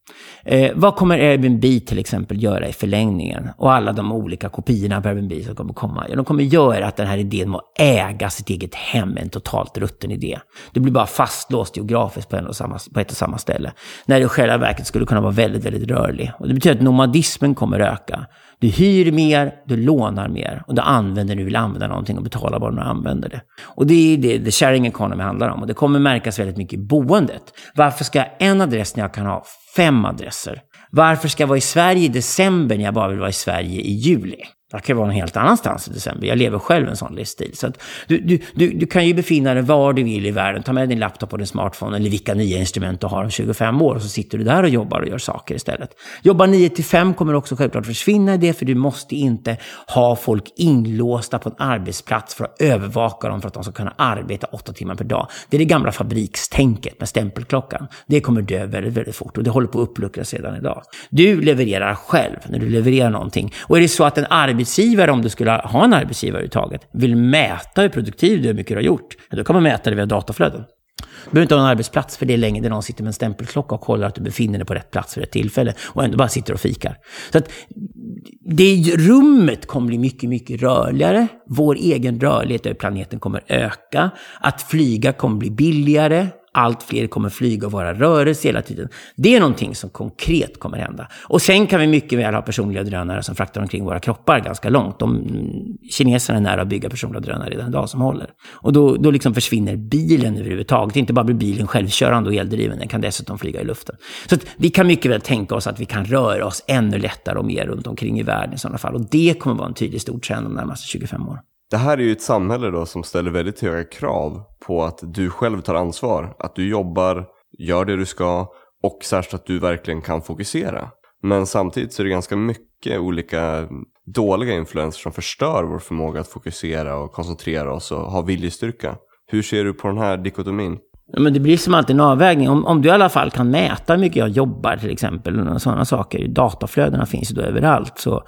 Vad kommer Airbnb till exempel göra i förlängningen? Och alla de olika kopiorna av Airbnb som kommer komma. Ja, de kommer göra att den här idén med att äga sitt eget hem är en totalt rutten idé. Du blir bara fastlåst geografiskt på ett och samma ställe. När det i själva verket skulle kunna vara väldigt, väldigt rörlig. Och det betyder att nomadismen kommer öka. Du hyr mer, du lånar mer. Och du använder när du vill använda någonting och betalar bara när du använder det. Och det är det sharing economy handlar om. Och det kommer märkas väldigt mycket i boendet. Varför ska jag en adress när jag kan ha 5 adresser? Varför ska jag vara i Sverige i december när jag bara vill vara i Sverige i juli? Jag kan vara någon helt annanstans i december. Jag lever själv en sån livsstil. Så att du kan ju befinna dig var du vill i världen. Ta med din laptop och din smartphone eller vilka nya instrument du har om 25 år. Och så sitter du där och jobbar och gör saker istället. Jobba 9-5 kommer också självklart försvinna i det. För du måste inte ha folk inlåsta på en arbetsplats för att övervaka dem för att de ska kunna arbeta 8 timmar per dag. Det är det gamla fabrikstänket med stämpelklockan. Det kommer dö väldigt, väldigt fort. Och det håller på att uppluckras sedan idag. Du levererar själv när du levererar någonting. Och är det så att en arbetsgivare, om du skulle ha en arbetsgivare överhuvudtaget, vill mäta hur produktiv du är, hur mycket du har gjort, då kan man mäta det via dataflöden. Du behöver inte ha en arbetsplats för det är länge där någon sitter med en stämpelklocka och kollar att du befinner dig på rätt plats för ett tillfälle och ändå bara sitter och fikar. Så att det rummet kommer bli mycket, mycket rörligare. Vår egen rörlighet över planeten kommer öka. Att flyga kommer bli billigare. Allt fler kommer flyga och vara rörelse hela tiden. Det är någonting som konkret kommer hända. Och sen kan vi mycket väl ha personliga drönare som fraktar omkring våra kroppar ganska långt. Kineserna är nära att bygga personliga drönare redan idag som håller. Och då liksom försvinner bilen överhuvudtaget. Inte bara blir bilen självkörande och eldriven, den kan dessutom flyga i luften. Så att vi kan mycket väl tänka oss att vi kan röra oss ännu lättare och mer runt omkring i världen i sådana fall. Och det kommer vara en tydlig stor trend de närmaste 25 år. Det här är ju ett samhälle då som ställer väldigt höga krav på att du själv tar ansvar. Att du jobbar, gör det du ska och särskilt att du verkligen kan fokusera. Men samtidigt så är det ganska mycket olika dåliga influenser som förstör vår förmåga att fokusera och koncentrera oss och ha viljestyrka. Hur ser du på den här dikotomin? Men det blir som alltid en avvägning. Om du i alla fall kan mäta hur mycket jag jobbar till exempel och sådana saker, dataflödena finns ju då överallt, så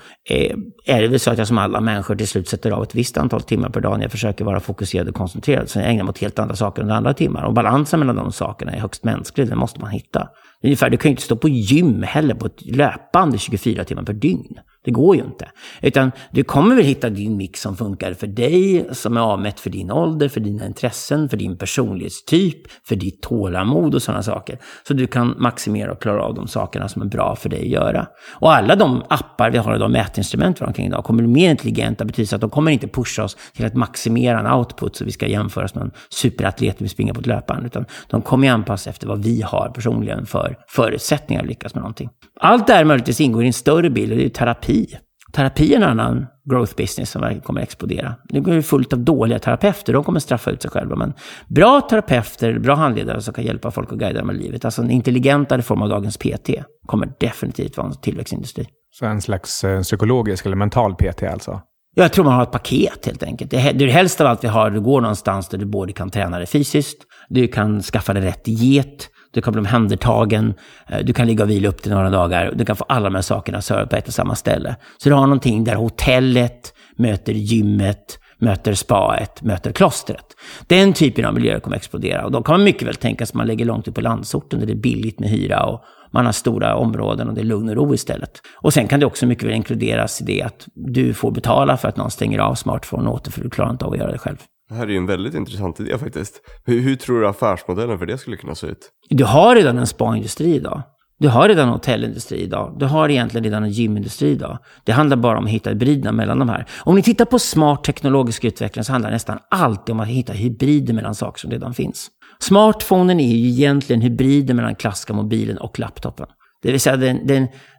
är det väl så att jag som alla människor till slut sätter av ett visst antal timmar per dag när jag försöker vara fokuserad och koncentrerad, så jag ägnar mig åt helt andra saker under andra timmar. Och balansen mellan de sakerna är högst mänsklig, den måste man hitta. Ungefär, du kan ju inte stå på gym heller på ett löpande 24 timmar per dygn. Det går ju inte. Utan du kommer väl hitta din mix som funkar för dig, som är avmätt för din ålder, för dina intressen, för din personlighetstyp, för ditt tålamod och sådana saker. Så du kan maximera och klara av de sakerna som är bra för dig att göra. Och alla de appar vi har och de mätinstrument vi har omkring idag kommer bli mer intelligenta, betyder att de kommer inte pusha oss till att maximera en output så vi ska jämföras med en superatlet vi springer på ett löpband, utan de kommer anpassa efter vad vi har personligen för förutsättningar att lyckas med någonting. Allt det här möjligtvis ingår i en större bild, och det är terapi. Terapi är en annan growth business som verkligen kommer att explodera. Det går ju fullt av dåliga terapeuter, de kommer straffa ut sig själva. Men bra terapeuter, bra handledare som kan hjälpa folk att guida dem i livet, alltså en intelligentare form av dagens PT, kommer definitivt vara en tillväxtindustri. Så en slags psykologisk eller mental PT alltså? Jag tror man har ett paket helt enkelt. Det är det helst av allt vi har. Du går någonstans där du både kan träna dig fysiskt, du kan skaffa dig rätt diet, du kan bli omhändertagen, du kan ligga och vila upp till några dagar, du kan få alla de här sakerna serva på ett och samma ställe. Så du har någonting där hotellet möter gymmet, möter spaet, möter klostret. Den typen av miljöer kommer att explodera, och då kan man mycket väl tänka sig att man lägger långt upp på landsorten där det är billigt med hyra och man har stora områden och det är lugn och ro istället. Och sen kan det också mycket väl inkluderas i det att du får betala för att någon stänger av smartphone åt, för du klarar inte av att göra det själv. Det här är ju en väldigt intressant idé faktiskt. Hur tror du affärsmodellen för det skulle kunna se ut? Du har redan en spa-industri idag. Du har redan en hotellindustri idag. Du har egentligen redan en gymindustri idag. Det handlar bara om att hitta hybriderna mellan de här. Om ni tittar på smart teknologisk utveckling så handlar det nästan alltid om att hitta hybrider mellan saker som redan finns. Smartphonen är ju egentligen hybrider mellan klassiska mobilen och laptopen. Det vill säga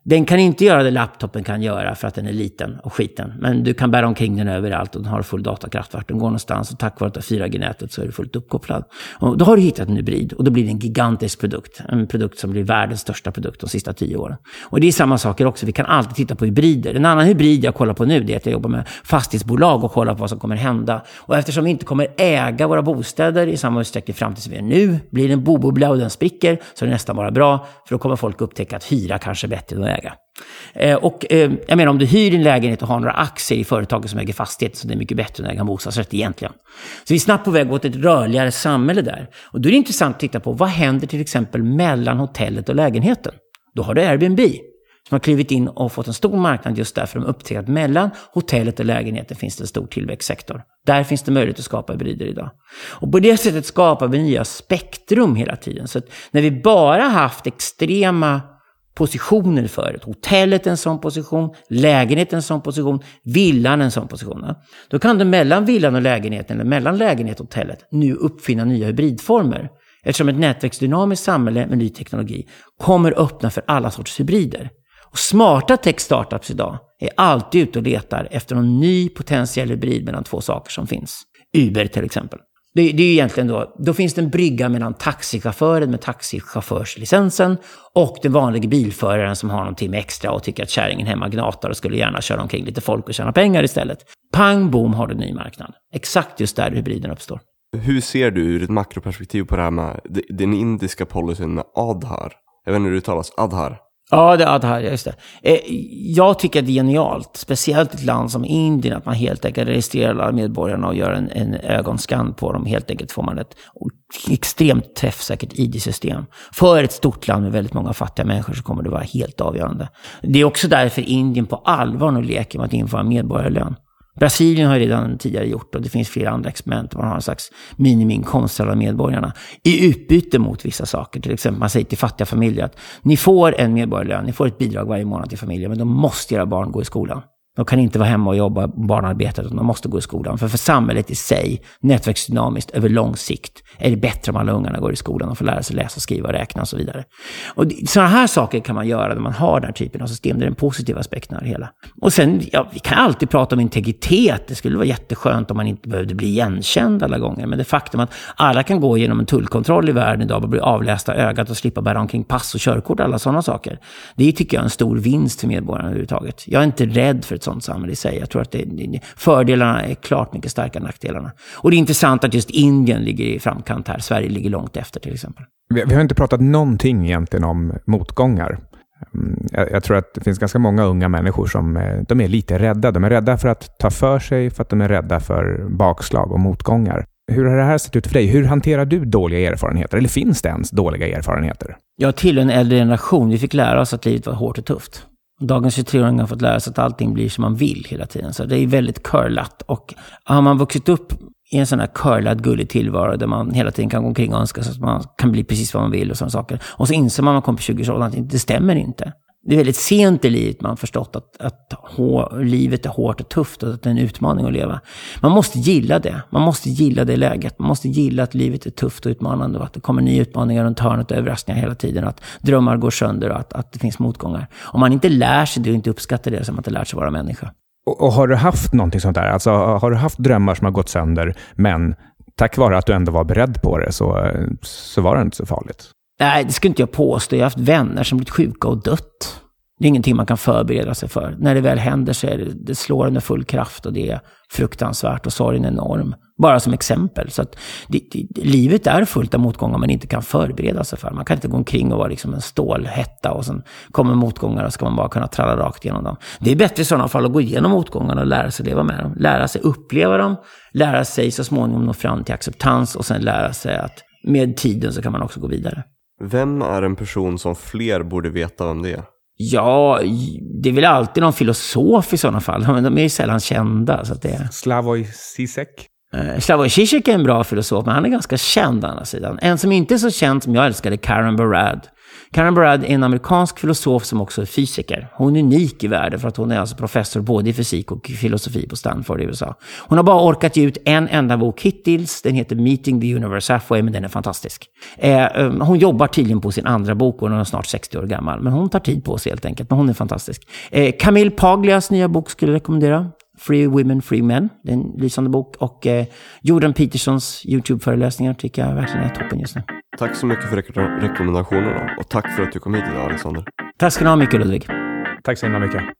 Den kan inte göra det laptopen kan göra för att den är liten och skiten. Men du kan bära omkring den överallt och den har full datakraft vart den går någonstans. Och tack vare 4G-nätet så är du fullt uppkopplad. Och då har du hittat en hybrid och då blir det en gigantisk produkt. En produkt som blir världens största produkt de sista 10 åren. Och det är samma saker också. Vi kan alltid titta på hybrider. En annan hybrid jag kollar på nu är att jag jobbar med fastighetsbolag och kollar på vad som kommer hända. Och eftersom vi inte kommer äga våra bostäder i samma utsträckning framtid som vi är nu, blir det en bobubbla och den spricker så är det nästan bara bra. För då kommer folk upptäcka att hyra kanske är bättre än att äga. Jag menar, om du hyr din lägenhet och har några aktier i företaget som äger fastighet så det är mycket bättre än att äga bostadsrätt egentligen. Så vi är snabbt på väg åt ett rörligare samhälle där. Och då är det intressant att titta på vad händer till exempel mellan hotellet och lägenheten. Då har du Airbnb som har klivit in och fått en stor marknad just därför de upptäcker att mellan hotellet och lägenheten finns det en stor tillväxtsektor. Där finns det möjlighet att skapa hybrider idag. Och på det sättet skapar vi nya spektrum hela tiden. Så att när vi bara haft extrema positioner för ett hotellet en sån position, lägenheten en sån position, villan en sån position. Då kan du mellan villan och lägenheten eller mellan lägenhet och hotellet nu uppfinna nya hybridformer. Eftersom ett nätverksdynamiskt samhälle med ny teknologi kommer öppna för alla sorts hybrider. Och smarta tech-startups idag är alltid ute och letar efter en ny potentiell hybrid mellan två saker som finns. Uber till exempel. Det är ju egentligen då finns det en brygga mellan taxichauffören med taxichaufförslicensen och den vanliga bilföraren som har någon timme extra och tycker att kärringen hemma gnatar och skulle gärna köra omkring lite folk och tjäna pengar istället. Pang, boom, har du en ny marknad. Exakt just där hybriden uppstår. Hur ser du ur ett makroperspektiv på det här med den indiska policyn med Aadhaar? Jag vet inte hur det uttalas, Aadhaar. Ja, det är Aadhaar, just det. Jag tycker att det är genialt, speciellt ett land som Indien, att man helt enkelt registrerar alla medborgarna och gör en ögonskann på dem. Helt enkelt får man ett extremt träffsäkert ID-system. För ett stort land med väldigt många fattiga människor så kommer det vara helt avgörande. Det är också därför Indien på allvar nu leker med att införa medborgarlön. Brasilien har redan tidigare gjort och det finns flera andra experiment. Man har en slags minimiinkomst för alla medborgarna i utbyte mot vissa saker. Till exempel man säger till fattiga familjer att ni får en medborgarlön, ni får ett bidrag varje månad till familjen, men då måste era barn gå i skolan. De kan inte vara hemma och jobba barnarbete, utan de måste gå i skolan. För samhället i sig, nätverksdynamiskt över lång sikt, är det bättre om alla ungarna går i skolan och får lära sig läsa, skriva, räkna och så vidare. Och sådana här saker kan man göra när man har den här typen av system. Det är den positiva aspekten av det hela. Och sen, vi kan alltid prata om integritet. Det skulle vara jätteskönt om man inte behövde bli igenkänd alla gånger. Men det faktum att alla kan gå genom en tullkontroll i världen idag och bli avlästa ögat och slippa bära omkring pass och körkort, alla sådana saker. Det tycker jag är en stor vinst för medborgarna överhuvudtaget. Jag är inte rädd för ett sånt samhälle i sig. Jag tror att fördelarna är klart mycket starkare än nackdelarna. Och det är intressant att just Indien ligger i framkant här. Sverige ligger långt efter till exempel. Vi har inte pratat någonting egentligen om motgångar. Jag tror att det finns ganska många unga människor som de är lite rädda. De är rädda för att ta för sig, för att de är rädda för bakslag och motgångar. Hur har det här sett ut för dig? Hur hanterar du dåliga erfarenheter? Eller finns det ens dåliga erfarenheter? Jag tillhör en äldre generation. Vi fick lära oss att livet var hårt och tufft. Dagens 23-åringar har fått lära sig att allting blir som man vill hela tiden. Så det är väldigt curlat. Och har man vuxit upp i en sån här curlad, gullig tillvaro där man hela tiden kan gå omkring och önska så att man kan bli precis vad man vill och sådana saker. Och så inser man kommer på 20-årsåldern att det stämmer inte. Det är väldigt sent i livet man har förstått att livet är hårt och tufft och att det är en utmaning att leva. Man måste gilla det. Man måste gilla det läget. Man måste gilla att livet är tufft och utmanande och att det kommer nya utmaningar runt hörnet och överraskningar hela tiden. Att drömmar går sönder och att det finns motgångar. Om man inte lär sig det och inte uppskattar det så har man inte lärt sig vara människa. Och har du haft någonting sånt där? Alltså har du haft drömmar som har gått sönder men tack vare att du ändå var beredd på det så var det inte så farligt? Nej, det skulle inte jag påstå. Jag har haft vänner som blivit sjuka och dött. Det är ingenting man kan förbereda sig för. När det väl händer så är det slår en med full kraft och det är fruktansvärt och sorgen är enorm. Bara som exempel. Så att livet är fullt av motgångar man inte kan förbereda sig för. Man kan inte gå omkring och vara liksom en stålhätta och sen kommer motgångar och ska man bara kunna tralla rakt igenom dem. Det är bättre i sådana fall att gå igenom motgångarna och lära sig leva med dem. Lära sig uppleva dem. Lära sig så småningom nå fram till acceptans och sen lära sig att med tiden så kan man också gå vidare. Vem är en person som fler borde veta vem det är? Ja, det är väl alltid någon filosof i sådana fall. Men de är ju sällan kända. Så att det är... Slavoj Zizek? Slavoj Zizek är en bra filosof, men han är ganska känd å andra sidan. En som inte är så känd som jag älskade, Karen Barad. Karen Barad är en amerikansk filosof som också är fysiker. Hon är unik i världen för att hon är alltså professor både i fysik och filosofi på Stanford i USA. Hon har bara orkat ge ut en enda bok hittills. Den heter Meeting the Universe Halfway, men den är fantastisk. Hon jobbar tydligen på sin andra bok och hon är snart 60 år gammal. Men hon tar tid på sig helt enkelt, men hon är fantastisk. Camille Paglias nya bok skulle jag rekommendera. Free Women, Free Men. Det är en lysande bok. Och Jordan Petersons YouTube-föreläsningar tycker jag verkligen är toppen just nu. Tack så mycket för rekommendationerna och tack för att du kom hit idag, Alexander. Tack ska du ha mycket, Ludvig. Tack så himla mycket.